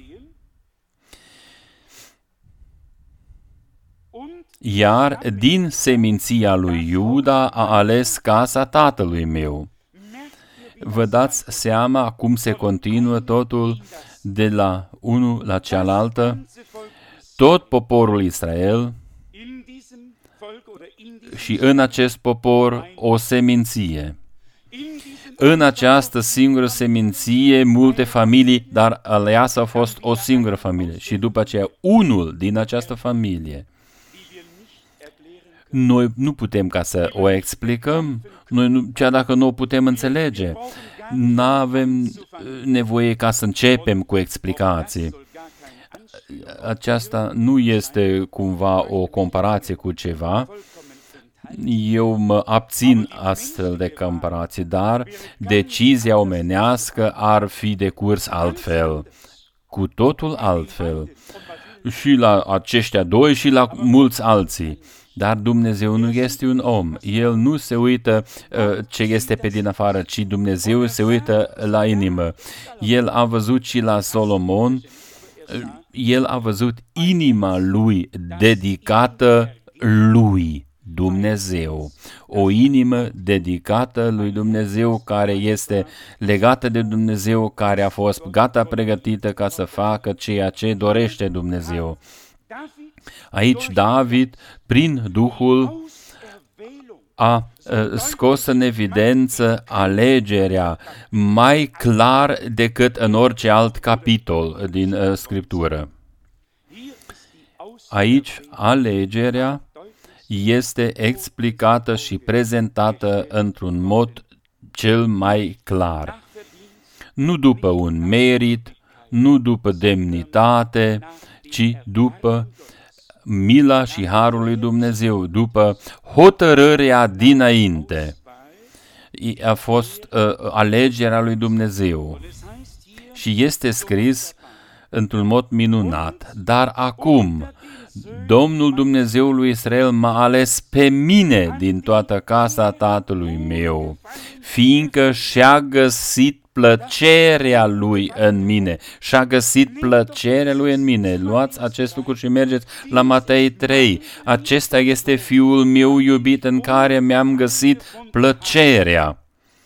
Iar din seminția lui Iuda a ales casa tatălui meu. Vă dați seama cum se continuă totul de la unul la cealaltă? Tot poporul Israel și în acest popor o seminție. În această singură seminție, multe familii, dar aleasă a fost o singură familie. Și după aceea, unul din această familie, Noi nu putem ca să o explicăm, noi nu, chiar dacă nu o putem înțelege. Nu avem nevoie ca să începem cu explicații. Aceasta nu este cumva o comparație cu ceva. Eu mă abțin astfel de comparații, dar decizia omenească ar fi de curs altfel, cu totul altfel. Și la aceștia doi și la mulți alții. Dar Dumnezeu nu este un om. El nu se uită uh, ce este pe din afară, ci Dumnezeu se uită la inimă. El a văzut și la Solomon, uh, el a văzut inima lui dedicată lui Dumnezeu. O inimă dedicată lui Dumnezeu, care este legată de Dumnezeu, care a fost gata pregătită ca să facă ceea ce dorește Dumnezeu. Aici David, prin Duhul, a scos în evidență alegerea mai clar decât în orice alt capitol din uh, Scriptură. Aici alegerea este explicată și prezentată într-un mod cel mai clar. Nu după un merit, nu după demnitate, ci după mila și harul lui Dumnezeu, după hotărârea dinainte. A fost uh, alegerea lui Dumnezeu. Și este scris într-un mod minunat. Dar acum, Domnul Dumnezeul lui Israel m-a ales pe mine din toată casa tatălui meu, fiindcă și-a găsit plăcerea lui în mine. Și-a găsit plăcerea lui în mine. Luați acest lucru și mergeți la Matei trei. Acesta este Fiul meu iubit în care mi-am găsit plăcerea.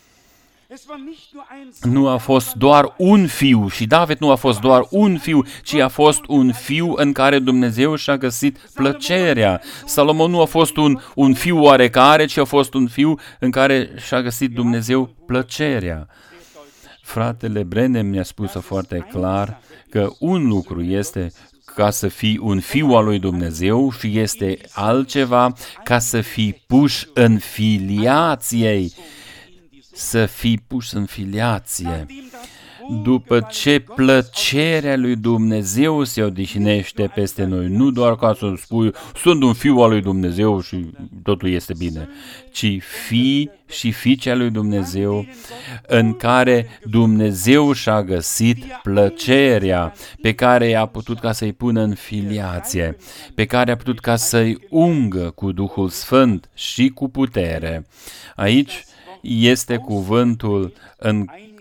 Nu a fost doar un fiu și David nu a fost doar un fiu, ci a fost un fiu în care Dumnezeu și-a găsit plăcerea. Salomon nu a fost un, un fiu oarecare, ci a fost un fiu în care și-a găsit Dumnezeu plăcerea. Fratele Brenem mi-a spus foarte clar că un lucru este ca să fii un fiu al lui Dumnezeu și este altceva ca să fii pus în filiație. Să fii pus în filiație. După ce plăcerea lui Dumnezeu se odihnește peste noi, nu doar ca să spui, sunt un fiu al lui Dumnezeu și totul este bine, ci fii și fiicea lui Dumnezeu în care Dumnezeu și-a găsit plăcerea, pe care a putut ca să-i pună în filiație, pe care a putut ca să-i ungă cu Duhul Sfânt și cu putere. Aici este cuvântul, în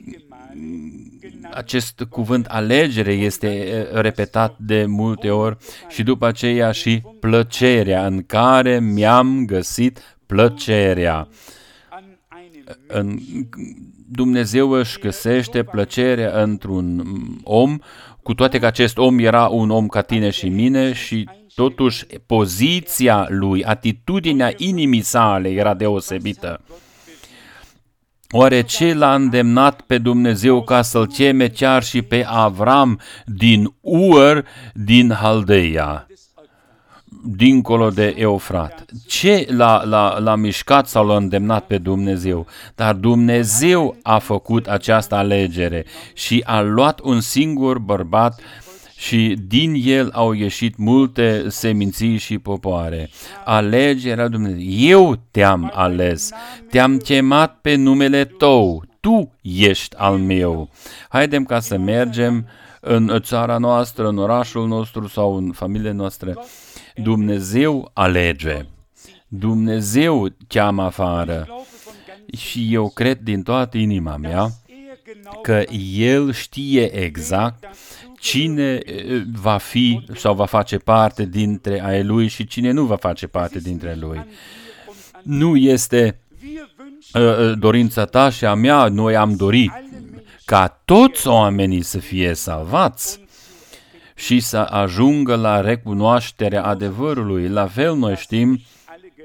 acest cuvânt alegere este repetat de multe ori și după aceea și plăcerea, în care mi-am găsit plăcerea. În, Dumnezeu își găsește plăcerea într-un om, cu toate că acest om era un om ca tine și mine și totuși poziția lui, atitudinea inimii sale era deosebită. Oare ce l-a îndemnat pe Dumnezeu ca să-l cheme chiar și pe Avram din Ur, din Haldeia, dincolo de Eufrat? Ce l-a, l-a, l-a mișcat sau l-a îndemnat pe Dumnezeu? Dar Dumnezeu a făcut această alegere și a luat un singur bărbat și din el au ieșit multe seminții și popoare. Alegerea Dumnezeu. Eu te-am ales, te-am chemat pe numele tău, tu ești al meu. Haidem ca să mergem în țara noastră, în orașul nostru sau în familiile noastre. Dumnezeu alege. Dumnezeu cheamă afară. Și eu cred din toată inima mea că El știe exact cine va fi sau va face parte dintre ai Lui și cine nu va face parte dintre Lui. Nu este uh, dorința ta și a mea, noi am dorit ca toți oamenii să fie salvați și să ajungă la recunoașterea adevărului. La fel noi știm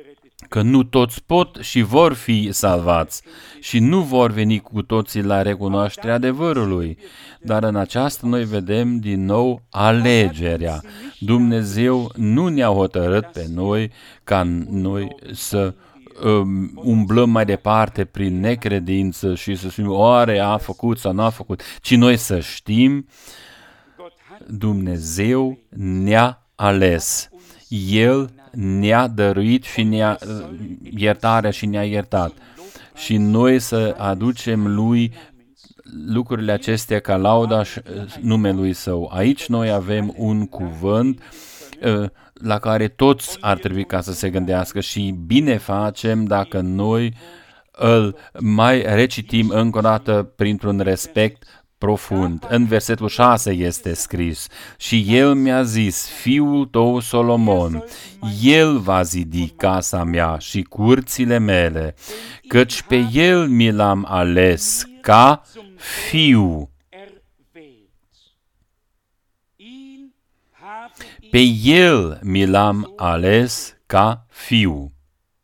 că nu toți pot și vor fi salvați și nu vor veni cu toții la recunoașterea adevărului. Dar în aceasta noi vedem din nou alegerea. Dumnezeu nu ne-a hotărât pe noi ca noi să um, umblăm mai departe prin necredință și să spunem oare a făcut sau nu a făcut, ci noi să știm Dumnezeu ne-a ales. El ne-a dăruit și ne-a iertarea și ne-a iertat. Și noi să aducem lui lucrurile acestea ca lauda numelui Său. Aici noi avem un cuvânt la care toți ar trebui ca să se gândească și bine facem dacă noi îl mai recitim încă o dată printr-un respect profund. În versetul șase este scris: și el mi-a zis, fiul tău Solomon, el va zidi casa mea și curțile mele, căci pe el mi l-am ales ca fiu. Pe el mi l-am ales ca fiu.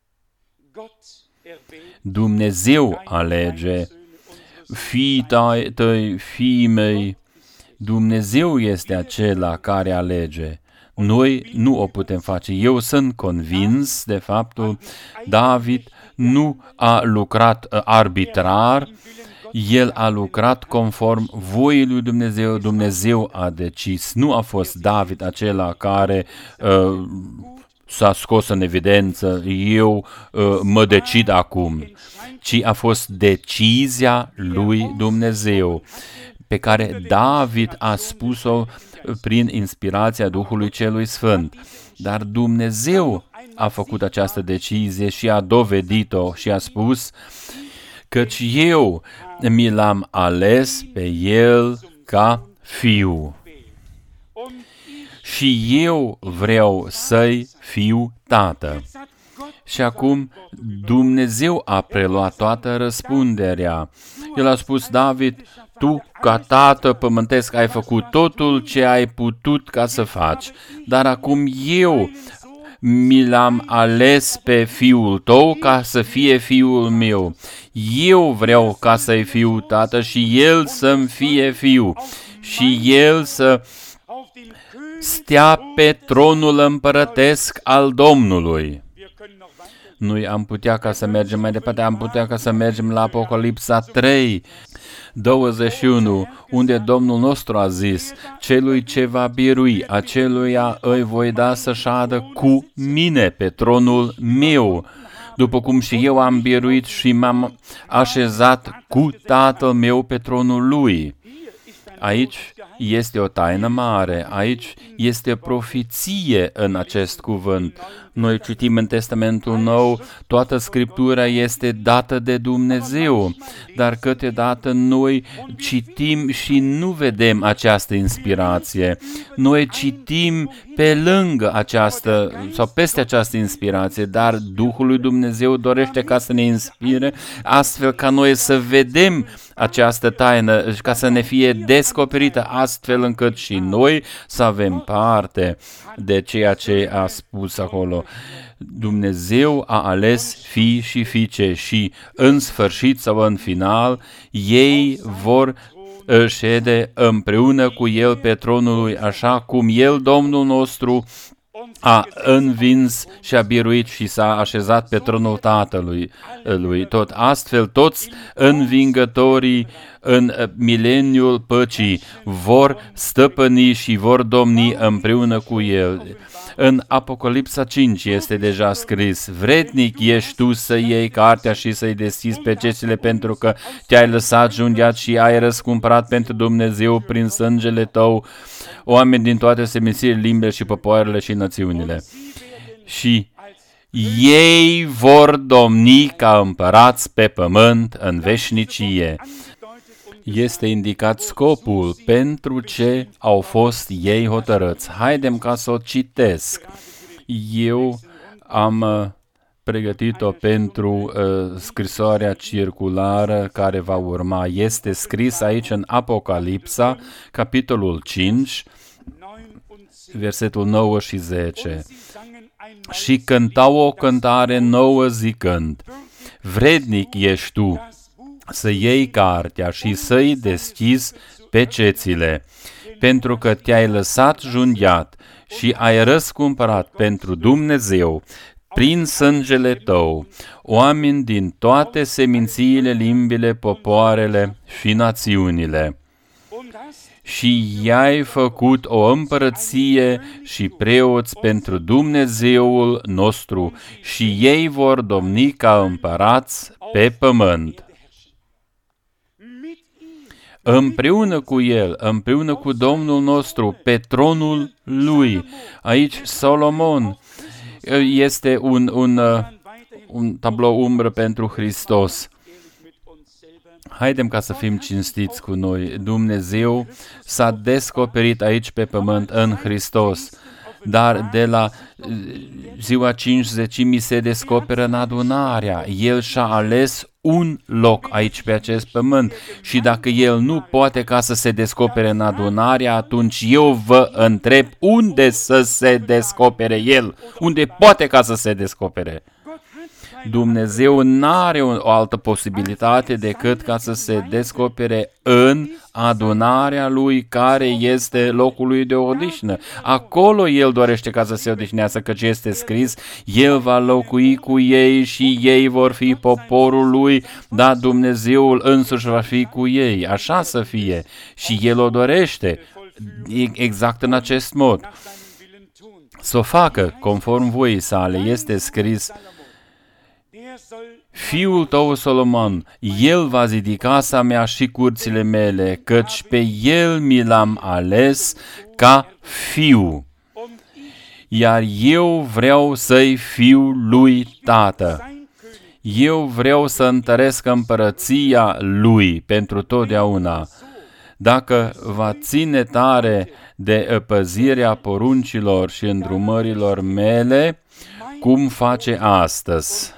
Dumnezeu alege fii tăi, fiii mei. Dumnezeu este acela care alege. Noi nu o putem face. Eu sunt convins de faptul David nu a lucrat arbitrar, el a lucrat conform voii lui Dumnezeu. Dumnezeu a decis. Nu a fost David acela care uh, s-a scos în evidență, eu uh, mă decid acum, ci a fost decizia lui Dumnezeu, pe care David a spus-o prin inspirația Duhului Celui Sfânt. Dar Dumnezeu a făcut această decizie și a dovedit-o și a spus: căci eu mi l-am ales pe el ca fiu. Și eu vreau să-i fiu tată. Și acum Dumnezeu a preluat toată răspunderea. El a spus: David, tu ca tată pământesc ai făcut totul ce ai putut ca să faci, dar acum eu mi l-am ales pe fiul tău ca să fie fiul meu. Eu vreau ca să-i fiu tată și el să-mi fie fiu și el să stea pe tronul împărătesc al Domnului. Noi am putea ca să mergem mai departe, am putea ca să mergem la Apocalipsa trei, douăzeci și unu, unde Domnul nostru a zis: celui ce va birui, aceluia îi voi da să șadă cu mine pe tronul meu, după cum și eu am biruit și m-am așezat cu Tatăl meu pe tronul lui. Aici este o taină mare, aici este profeție în acest cuvânt. Noi citim în Testamentul Nou, toată Scriptura este dată de Dumnezeu, dar câteodată noi citim și nu vedem această inspirație. Noi citim pe lângă această sau peste această inspirație, dar Duhul lui Dumnezeu dorește ca să ne inspire astfel ca noi să vedem această taină, ca să ne fie descoperită astfel încât și noi să avem parte de ceea ce a spus acolo. Dumnezeu a ales fii și fiice și în sfârșit sau în final ei vor șede împreună cu El pe tronul lui, așa cum El, Domnul nostru, a învins și a biruit și s-a așezat pe tronul Tatălui lui. Tot astfel, toți învingătorii în mileniul păcii vor stăpâni și vor domni împreună cu El. În Apocalipsa cinci este deja scris: vrednic ești tu să iei cartea și să-i deschizi pecetele, pentru că te-ai lăsat junghiat și ai răscumpărat pentru Dumnezeu prin sângele tău oameni din toate semințiile, limbile și popoarele și națiunile. Și ei vor domni ca împărați pe pământ în veșnicie. Este indicat scopul pentru ce au fost ei hotărâți. Haidem ca să o citesc. Eu am pregătit-o pentru uh, scrisoarea circulară care va urma. Este scris aici în Apocalipsa, capitolul cinci, versetul nouă și zece. și cântau o cântare nouă zicând: vrednic ești tu să iei cartea și să-i deschizi pecețile, pentru că te-ai lăsat junghiat și ai răscumpărat pentru Dumnezeu, prin sângele tău, oameni din toate semințiile, limbile, popoarele și națiunile. Și i-ai făcut o împărăție și preoți pentru Dumnezeul nostru și ei vor domni ca împărați pe pământ. Împreună cu El, împreună cu Domnul nostru, pe tronul Lui. Aici Solomon este un, un, un tablou umbră pentru Hristos. Haidem ca să fim cinstiți cu noi. Dumnezeu s-a descoperit aici pe pământ în Hristos, dar de la ziua cincizecimii se descoperă în adunarea. El și-a ales un loc aici pe acest pământ și dacă El nu poate ca să se descopere în adunarea, atunci eu vă întreb unde să se descopere El, unde poate ca să se descopere. Dumnezeu n-are o altă posibilitate decât ca să se descopere în adunarea Lui, care este locul Lui de odihnă. Acolo El dorește ca să se odihnească, căci este scris: El va locui cu ei și ei vor fi poporul Lui, dar Dumnezeul însuși va fi cu ei. Așa să fie. Și El o dorește exact în acest mod. Să o facă conform voii sale. Este scris: Fiul tău Solomon, el va zidi casa mea și curțile mele, căci pe el mi l-am ales ca fiu, iar eu vreau să-i fiu lui tată. Eu vreau să întăresc împărăția lui pentru totdeauna. Dacă va ține tare de păzirea poruncilor și îndrumărilor mele, cum face astăzi.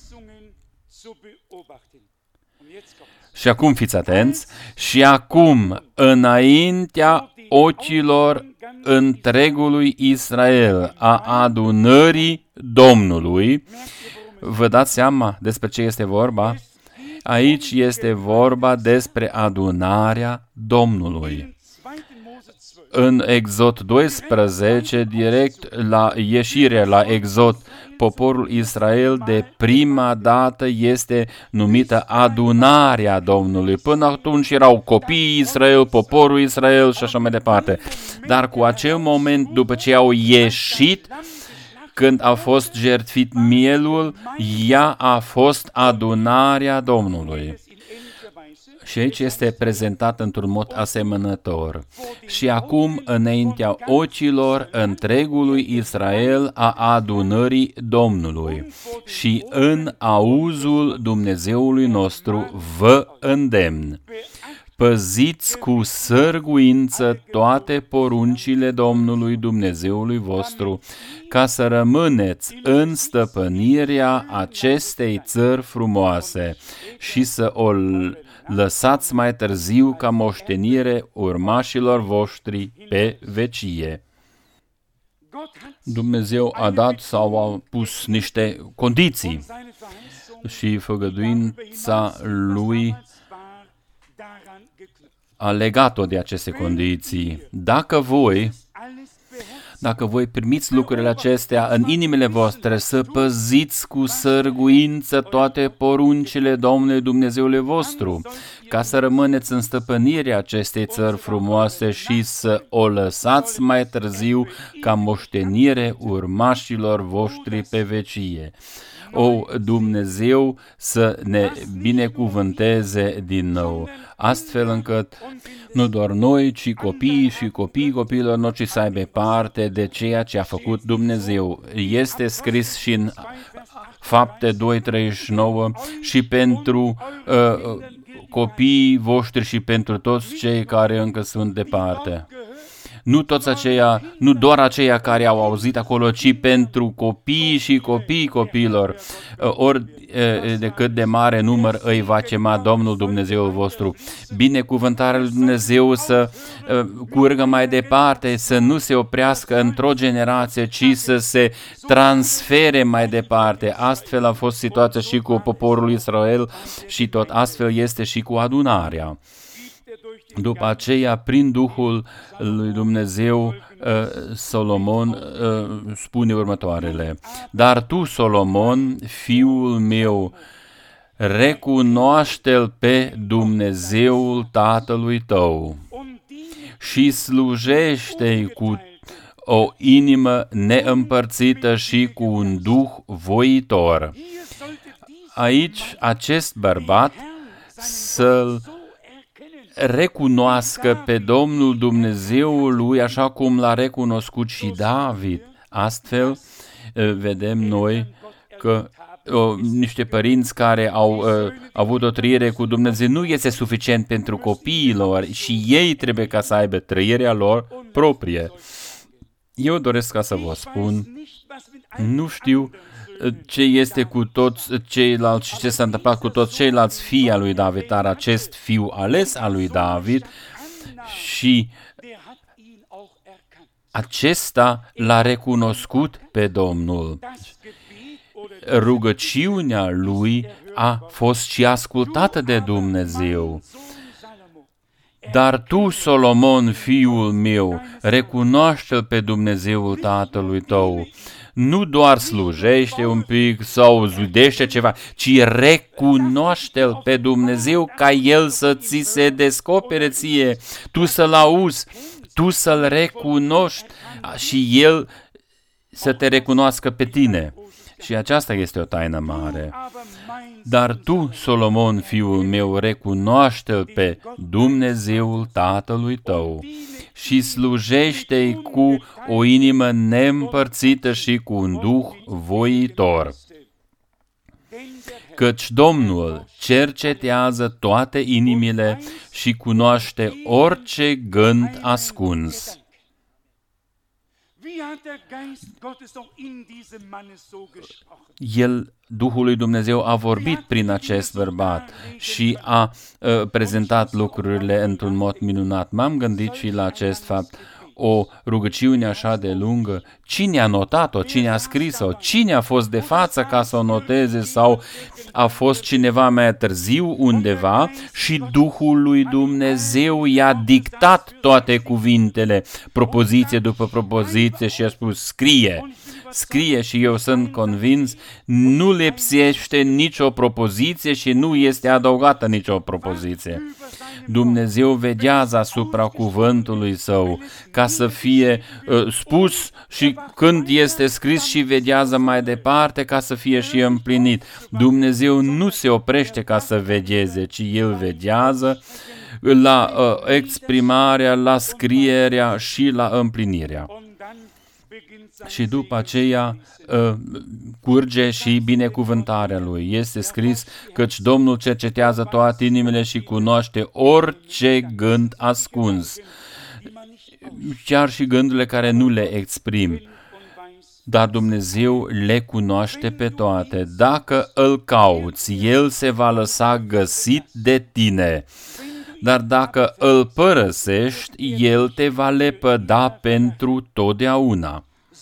Și acum fiți atenți, și acum înaintea ochilor întregului Israel, a adunării Domnului, vă dați seama despre ce este vorba? Aici este vorba despre adunarea Domnului. În Exod doisprezece, direct la ieșire la Exod, poporul Israel de prima dată este numită adunarea Domnului. Până atunci erau copiii Israel, poporul Israel și așa mai departe. Dar cu acel moment, după ce au ieșit, când a fost jertfit mielul, ea a fost adunarea Domnului. Și aici este prezentat într-un mod asemănător. Și acum, înaintea ochilor întregului Israel a adunării Domnului și în auzul Dumnezeului nostru vă îndemn. Păziți cu sârguință toate poruncile Domnului Dumnezeului vostru, ca să rămâneți în stăpânirea acestei țări frumoase și să o lăsați mai târziu ca moștenire urmașilor voștri pe vecie. Dumnezeu a dat sau a pus niște condiții și făgăduința Lui a legat-o de aceste condiții. Dacă voi, dacă voi primiți lucrurile acestea în inimile voastre, să păziți cu sârguință toate poruncile Domnului Dumnezeului vostru, ca să rămâneți în stăpânirea acestei țări frumoase și să o lăsați mai târziu ca moștenire urmașilor voștri pe vecie. O, Dumnezeu să ne binecuvânteze din nou, astfel încât nu doar noi, ci copiii și copiii copiilor noștri să aibă parte de ceea ce a făcut Dumnezeu. Este scris și în Fapte doi treizeci și nouă și pentru uh, copiii voștri și pentru toți cei care încă sunt departe. nu toți aceia, nu doar aceia care au auzit acolo, ci pentru copii și copiii copiilor, ori de cât de mare număr îi va chema Domnul Dumnezeul vostru. Binecuvântarea lui Dumnezeu să curgă mai departe, să nu se oprească într-o generație, ci să se transfere mai departe. Astfel a fost situația și cu poporul Israel și tot astfel este și cu adunarea. După aceea, prin Duhul lui Dumnezeu, Solomon spune următoarele: Dar tu, Solomon, fiul meu, recunoaște-L pe Dumnezeul tatălui tău și slujește-i cu o inimă neîmpărțită și cu un duh voitor. Aici, acest bărbat să-L recunoască pe Domnul Dumnezeul lui așa cum l-a recunoscut și David. Astfel, vedem noi că o, niște părinți care au uh, avut o trăire cu Dumnezeu nu este suficient pentru copiilor și ei trebuie ca să aibă trăirea lor proprie. Eu doresc ca să vă spun, nu știu ce este cu toți ceilalți și ce s-a întâmplat cu toți ceilalți fii al lui David, dar acest fiu ales al lui David și acesta l-a recunoscut pe Domnul. Rugăciunea lui a fost și ascultată de Dumnezeu. Dar tu, Solomon, fiul meu, recunoaște-L pe Dumnezeul tatălui tău. Nu doar slujește un pic sau zudește ceva, ci recunoaște-L pe Dumnezeu ca El să ți se descopere ție, tu să-L auzi, tu să-L recunoști și El să te recunoască pe tine. Și aceasta este o taină mare. Dar tu, Solomon, fiul meu, recunoaște-L pe Dumnezeul tatălui tău și slujește-i cu o inimă neîmpărțită și cu un duh voitor. Căci Domnul cercetează toate inimile și cunoaște orice gând ascuns. El, Duhul lui Dumnezeu, a vorbit prin acest bărbat și a uh, prezentat lucrurile într-un mod minunat. M-am gândit și la acest fapt. O rugăciune așa de lungă, cine a notat-o, cine a scris-o, cine a fost de față ca să o noteze sau a fost cineva mai târziu undeva și Duhul lui Dumnezeu i-a dictat toate cuvintele, propoziție după propoziție și a spus scrie, scrie și eu sunt convins, nu lipsește nicio propoziție și nu este adăugată nicio propoziție. Dumnezeu veghează asupra cuvântului Său ca să fie uh, spus și când este scris și veghează mai departe ca să fie și împlinit. Dumnezeu nu se oprește ca să vegheze, ci El veghează la uh, exprimarea, la scrierea și la împlinirea. Și după aceea uh, curge și binecuvântarea Lui. Este scris căci Domnul cercetează toate inimile și cunoaște orice gând ascuns, chiar și gândurile care nu le exprim. Dar Dumnezeu le cunoaște pe toate. Dacă îl cauți, El se va lăsa găsit de tine. Dar dacă îl părăsești, El te va lepăda pentru totdeauna.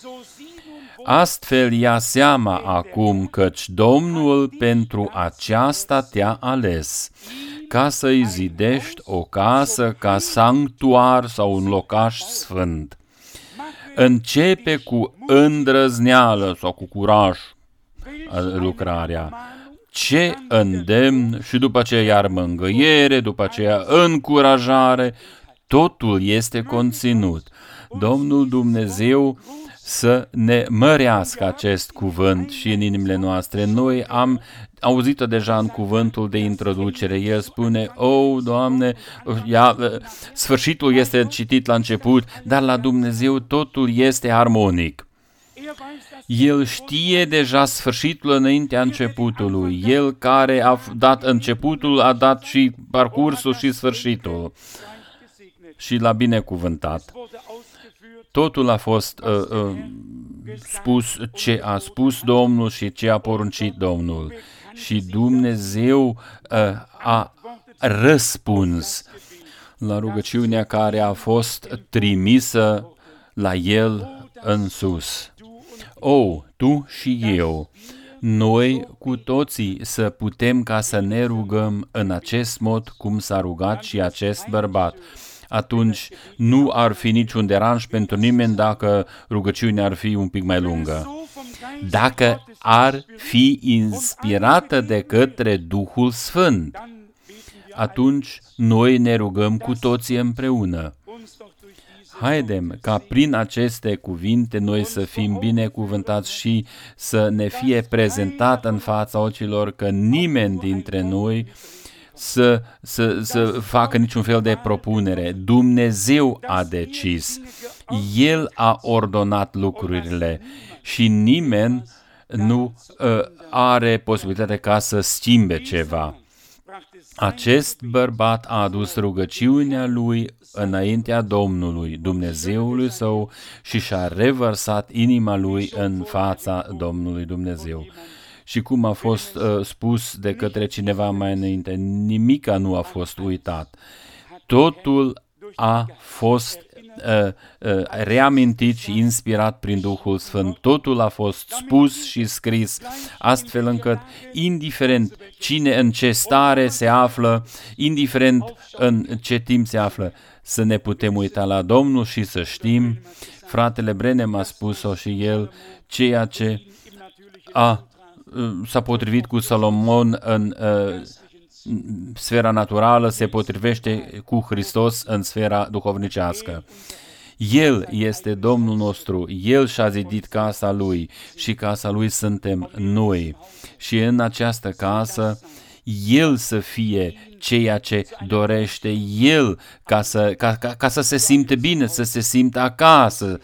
Astfel ia seama acum căci Domnul pentru aceasta te-a ales, ca să-i zidești o casă ca sanctuar sau un locaș sfânt. Începe cu îndrăzneală sau cu curaj lucrarea. Ce îndemn și după aceea iar mângâiere, după aceea încurajare, totul este conținut. Domnul Dumnezeu să ne mărească acest cuvânt și în inimile noastre. Noi am auzit-o deja în cuvântul de introducere. El spune, o, Doamne, ia, sfârșitul este citit la început, dar la Dumnezeu totul este armonic. El știe deja sfârșitul înaintea începutului. El care a dat începutul, a dat și parcursul și sfârșitul. Și l-a binecuvântat. totul a fost uh, uh, spus ce a spus Domnul și ce a poruncit Domnul. Și Dumnezeu uh, a răspuns la rugăciunea care a fost trimisă la El în sus. O, tu și eu, noi cu toții să putem ca să ne rugăm în acest mod cum s-a rugat și acest bărbat. Atunci nu ar fi niciun deranj pentru nimeni dacă rugăciunea ar fi un pic mai lungă. Dacă ar fi inspirată de către Duhul Sfânt, atunci noi ne rugăm cu toții împreună. Haidem ca prin aceste cuvinte noi să fim binecuvântați și să ne fie prezentat în fața ochilor că nimeni dintre noi să, să, să facă niciun fel de propunere. Dumnezeu a decis. El a ordonat lucrurile și nimeni nu uh, are posibilitatea ca să schimbe ceva. Acest bărbat a adus rugăciunea lui înaintea Domnului, Dumnezeului său, și și-a revărsat inima lui în fața Domnului Dumnezeu. Și cum a fost uh, spus de către cineva mai înainte, nimica nu a fost uitat. Totul a fost uh, uh, reamintit și inspirat prin Duhul Sfânt. Totul a fost spus și scris, astfel încât, indiferent cine în ce stare se află, indiferent în ce timp se află, să ne putem uita la Domnul și să știm, fratele Brenem a spus-o și el, ceea ce a, s-a potrivit cu Salomon în uh, sfera naturală, se potrivește cu Hristos în sfera duhovnicească. El este Domnul nostru, El și-a zidit casa Lui și casa Lui suntem noi. Și în această casă, El să fie ceea ce dorește El ca să, ca, ca, ca să se simte bine, să se simtă acasă.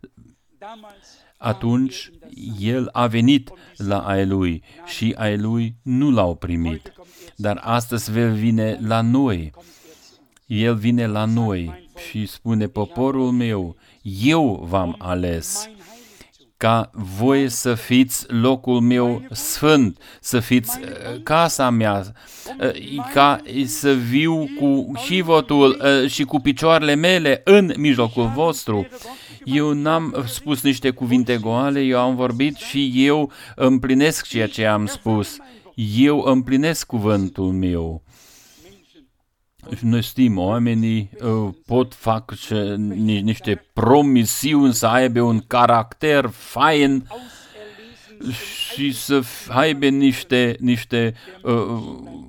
Atunci El a venit la ai Lui și ai Lui nu L-au primit. Dar astăzi El vine la noi. El vine la noi și spune, poporul meu, eu v-am ales ca voi să fiți locul meu sfânt, să fiți casa mea, ca să viu cu chivotul și cu picioarele mele în mijlocul vostru. Eu n-am spus niște cuvinte goale, eu am vorbit și eu împlinesc ceea ce am spus. Eu împlinesc cuvântul meu. Noi știm, oamenii uh, pot face niște promisiuni, să aibă un caracter fain și să aibă niște, niște uh,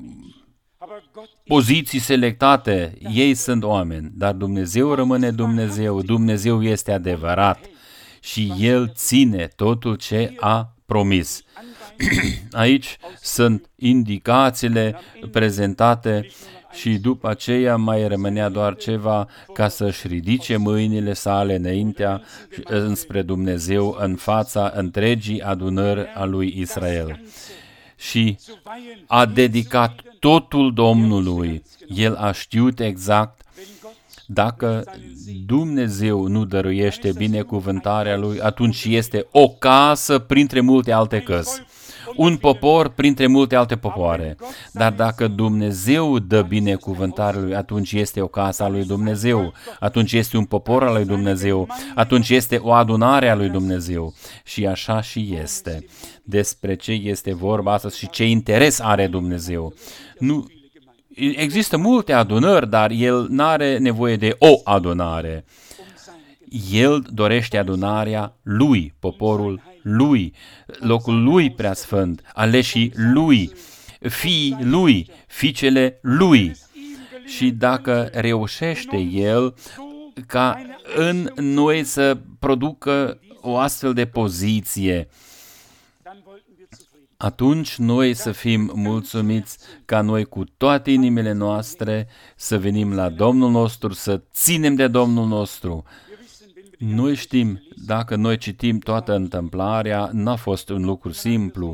poziții selectate. Ei sunt oameni, dar Dumnezeu rămâne Dumnezeu. Dumnezeu este adevărat și El ține totul ce a promis. Aici sunt indicațiile prezentate și după aceea mai rămânea doar ceva ca să-și ridice mâinile sale înaintea înspre Dumnezeu în fața întregii adunări a lui Israel. Și a dedicat totul Domnului. El a știut exact dacă Dumnezeu nu dăruiește binecuvântarea Lui, atunci este o casă printre multe alte căsi. Un popor printre multe alte popoare. Dar dacă Dumnezeu dă binecuvântarea Lui, atunci este o casă a Lui Dumnezeu, atunci este un popor al Lui Dumnezeu, atunci este o adunare a Lui Dumnezeu. Și așa și este. Despre ce este vorba astăzi și ce interes are Dumnezeu. Nu, există multe adunări, dar El n-are nevoie de o adunare. El dorește adunarea Lui, poporul Lui, locul Lui preasfânt, aleșii Lui, fiii Lui, fiicele Lui. Și dacă reușește El ca în noi să producă o astfel de poziție, atunci noi să fim mulțumiți ca noi cu toate inimile noastre să venim la Domnul nostru, să ținem de Domnul nostru. Noi știm, dacă noi citim toată întâmplarea, n-a fost un lucru simplu.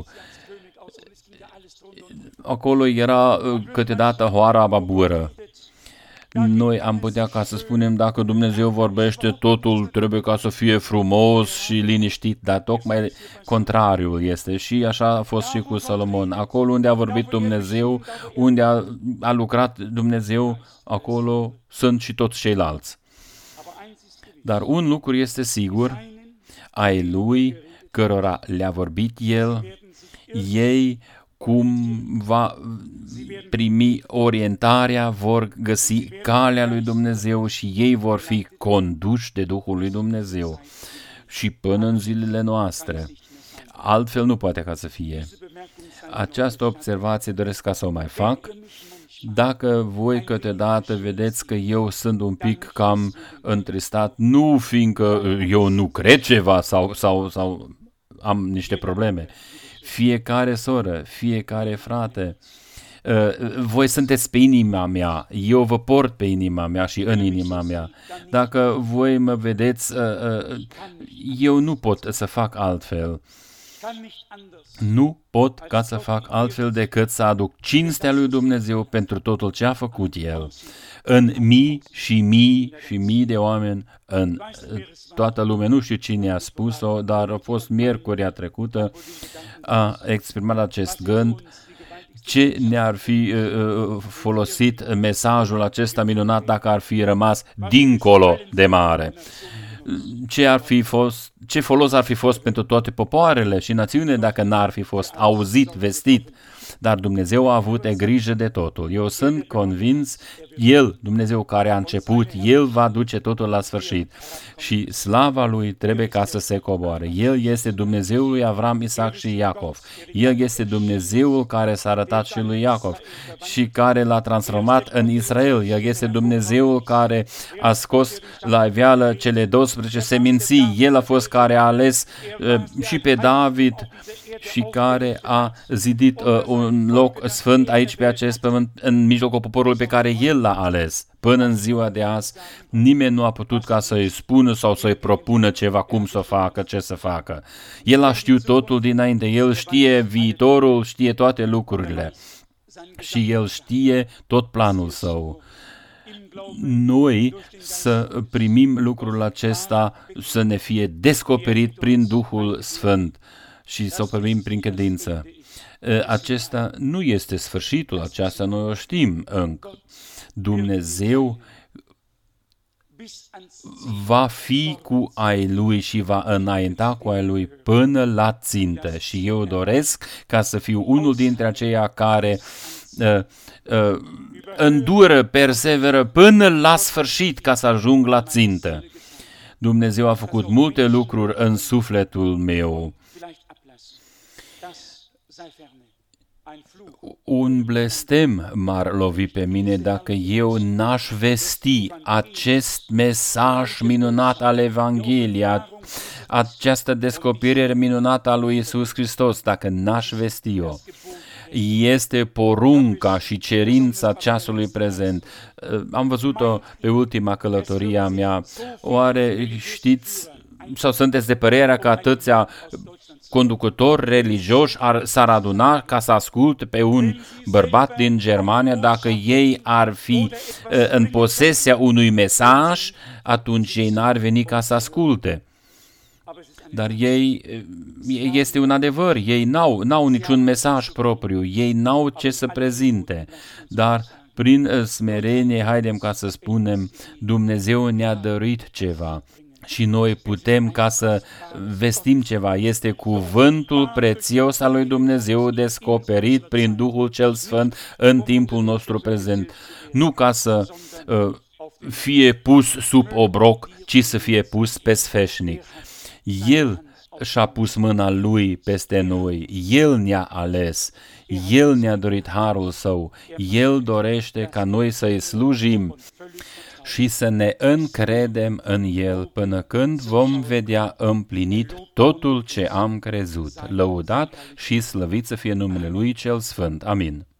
Acolo era câteodată hoara babură. Noi am putea ca să spunem, dacă Dumnezeu vorbește, totul trebuie ca să fie frumos și liniștit, dar tocmai contrariul este. Și așa a fost și cu Solomon. Acolo unde a vorbit Dumnezeu, unde a, a lucrat Dumnezeu, acolo sunt și toți ceilalți. Dar un lucru este sigur, ai lui, cărora le-a vorbit el, ei cum va primi orientarea, vor găsi calea lui Dumnezeu și ei vor fi conduși de Duhul lui Dumnezeu. Și până în zilele noastre. Altfel nu poate ca să fie. Această observație doresc ca să o mai fac. Dacă voi câteodată vedeți că eu sunt un pic cam întristat, nu fiindcă eu nu cred ceva sau, sau, sau am niște probleme. Fiecare soră, fiecare frate, voi sunteți pe inima mea, eu vă port pe inima mea și în inima mea. Dacă voi mă vedeți, eu nu pot să fac altfel. Nu pot ca să fac altfel decât să aduc cinstea lui Dumnezeu pentru totul ce a făcut El. În mii și mii și mii de oameni, în toată lumea, nu știu cine a spus-o, dar a fost miercurea trecută, a exprimat acest gând, ce ne-ar fi uh, folosit mesajul acesta minunat dacă ar fi rămas dincolo de mare. Ce, ar fi fost, ce folos ar fi fost pentru toate popoarele și națiunile dacă n-ar fi fost auzit, vestit, dar Dumnezeu a avut grijă de totul. Eu sunt convins, El, Dumnezeu care a început, El va duce totul la sfârșit și slava Lui trebuie ca să se coboare. El este Dumnezeul lui Avram, Isaac și Iacov. El este Dumnezeul care s-a arătat și lui Iacov și care l-a transformat în Israel. El este Dumnezeul care a scos la iveală cele douăsprezece seminții. El a fost care a ales uh, și pe David și care a zidit uh, un loc sfânt aici pe acest pământ în mijlocul poporului pe care El l-a ales. Până în ziua de azi, nimeni nu a putut ca să-i spună sau să-i propună ceva, cum să facă, ce să facă. El a știut totul dinainte, El știe viitorul, știe toate lucrurile și El știe tot planul Său. Noi să primim lucrul acesta, să ne fie descoperit prin Duhul Sfânt și să o primim prin credință. Acesta nu este sfârșitul, aceasta noi o știm încă. Dumnezeu va fi cu ai Lui și va înainta cu ai Lui până la țintă. Și eu doresc ca să fiu unul dintre aceia care uh, uh, îndură, perseveră până la sfârșit ca să ajung la țintă. Dumnezeu a făcut multe lucruri în sufletul meu. Un blestem m-ar lovi pe mine dacă eu n-aș vesti acest mesaj minunat al Evangheliei, această descoperire minunată a lui Iisus Hristos, dacă n-aș vesti-o. Este porunca și cerința ceasului prezent. Am văzut-o pe ultima călătorie a mea. Oare știți sau sunteți de părerea că atâția conducători religioși ar, s-ar aduna ca să asculte pe un bărbat din Germania? Dacă ei ar fi uh, în posesia unui mesaj, atunci ei n-ar veni ca să asculte. Dar ei, este un adevăr, ei n-au, n-au niciun mesaj propriu, ei n-au ce să prezinte, dar prin smerenie, haidem ca să spunem, Dumnezeu ne-a dăruit ceva. Și noi putem ca să vestim ceva. Este cuvântul prețios al lui Dumnezeu descoperit prin Duhul cel Sfânt în timpul nostru prezent. Nu ca să uh, fie pus sub obroc, ci să fie pus pe sfeșnic. El și-a pus mâna Lui peste noi. El ne-a ales. El ne-a dorit harul Său. El dorește ca noi să-i slujim și să ne încredem în El până când vom vedea împlinit totul ce am crezut. Lăudat și slăvit să fie numele Lui cel Sfânt. Amin.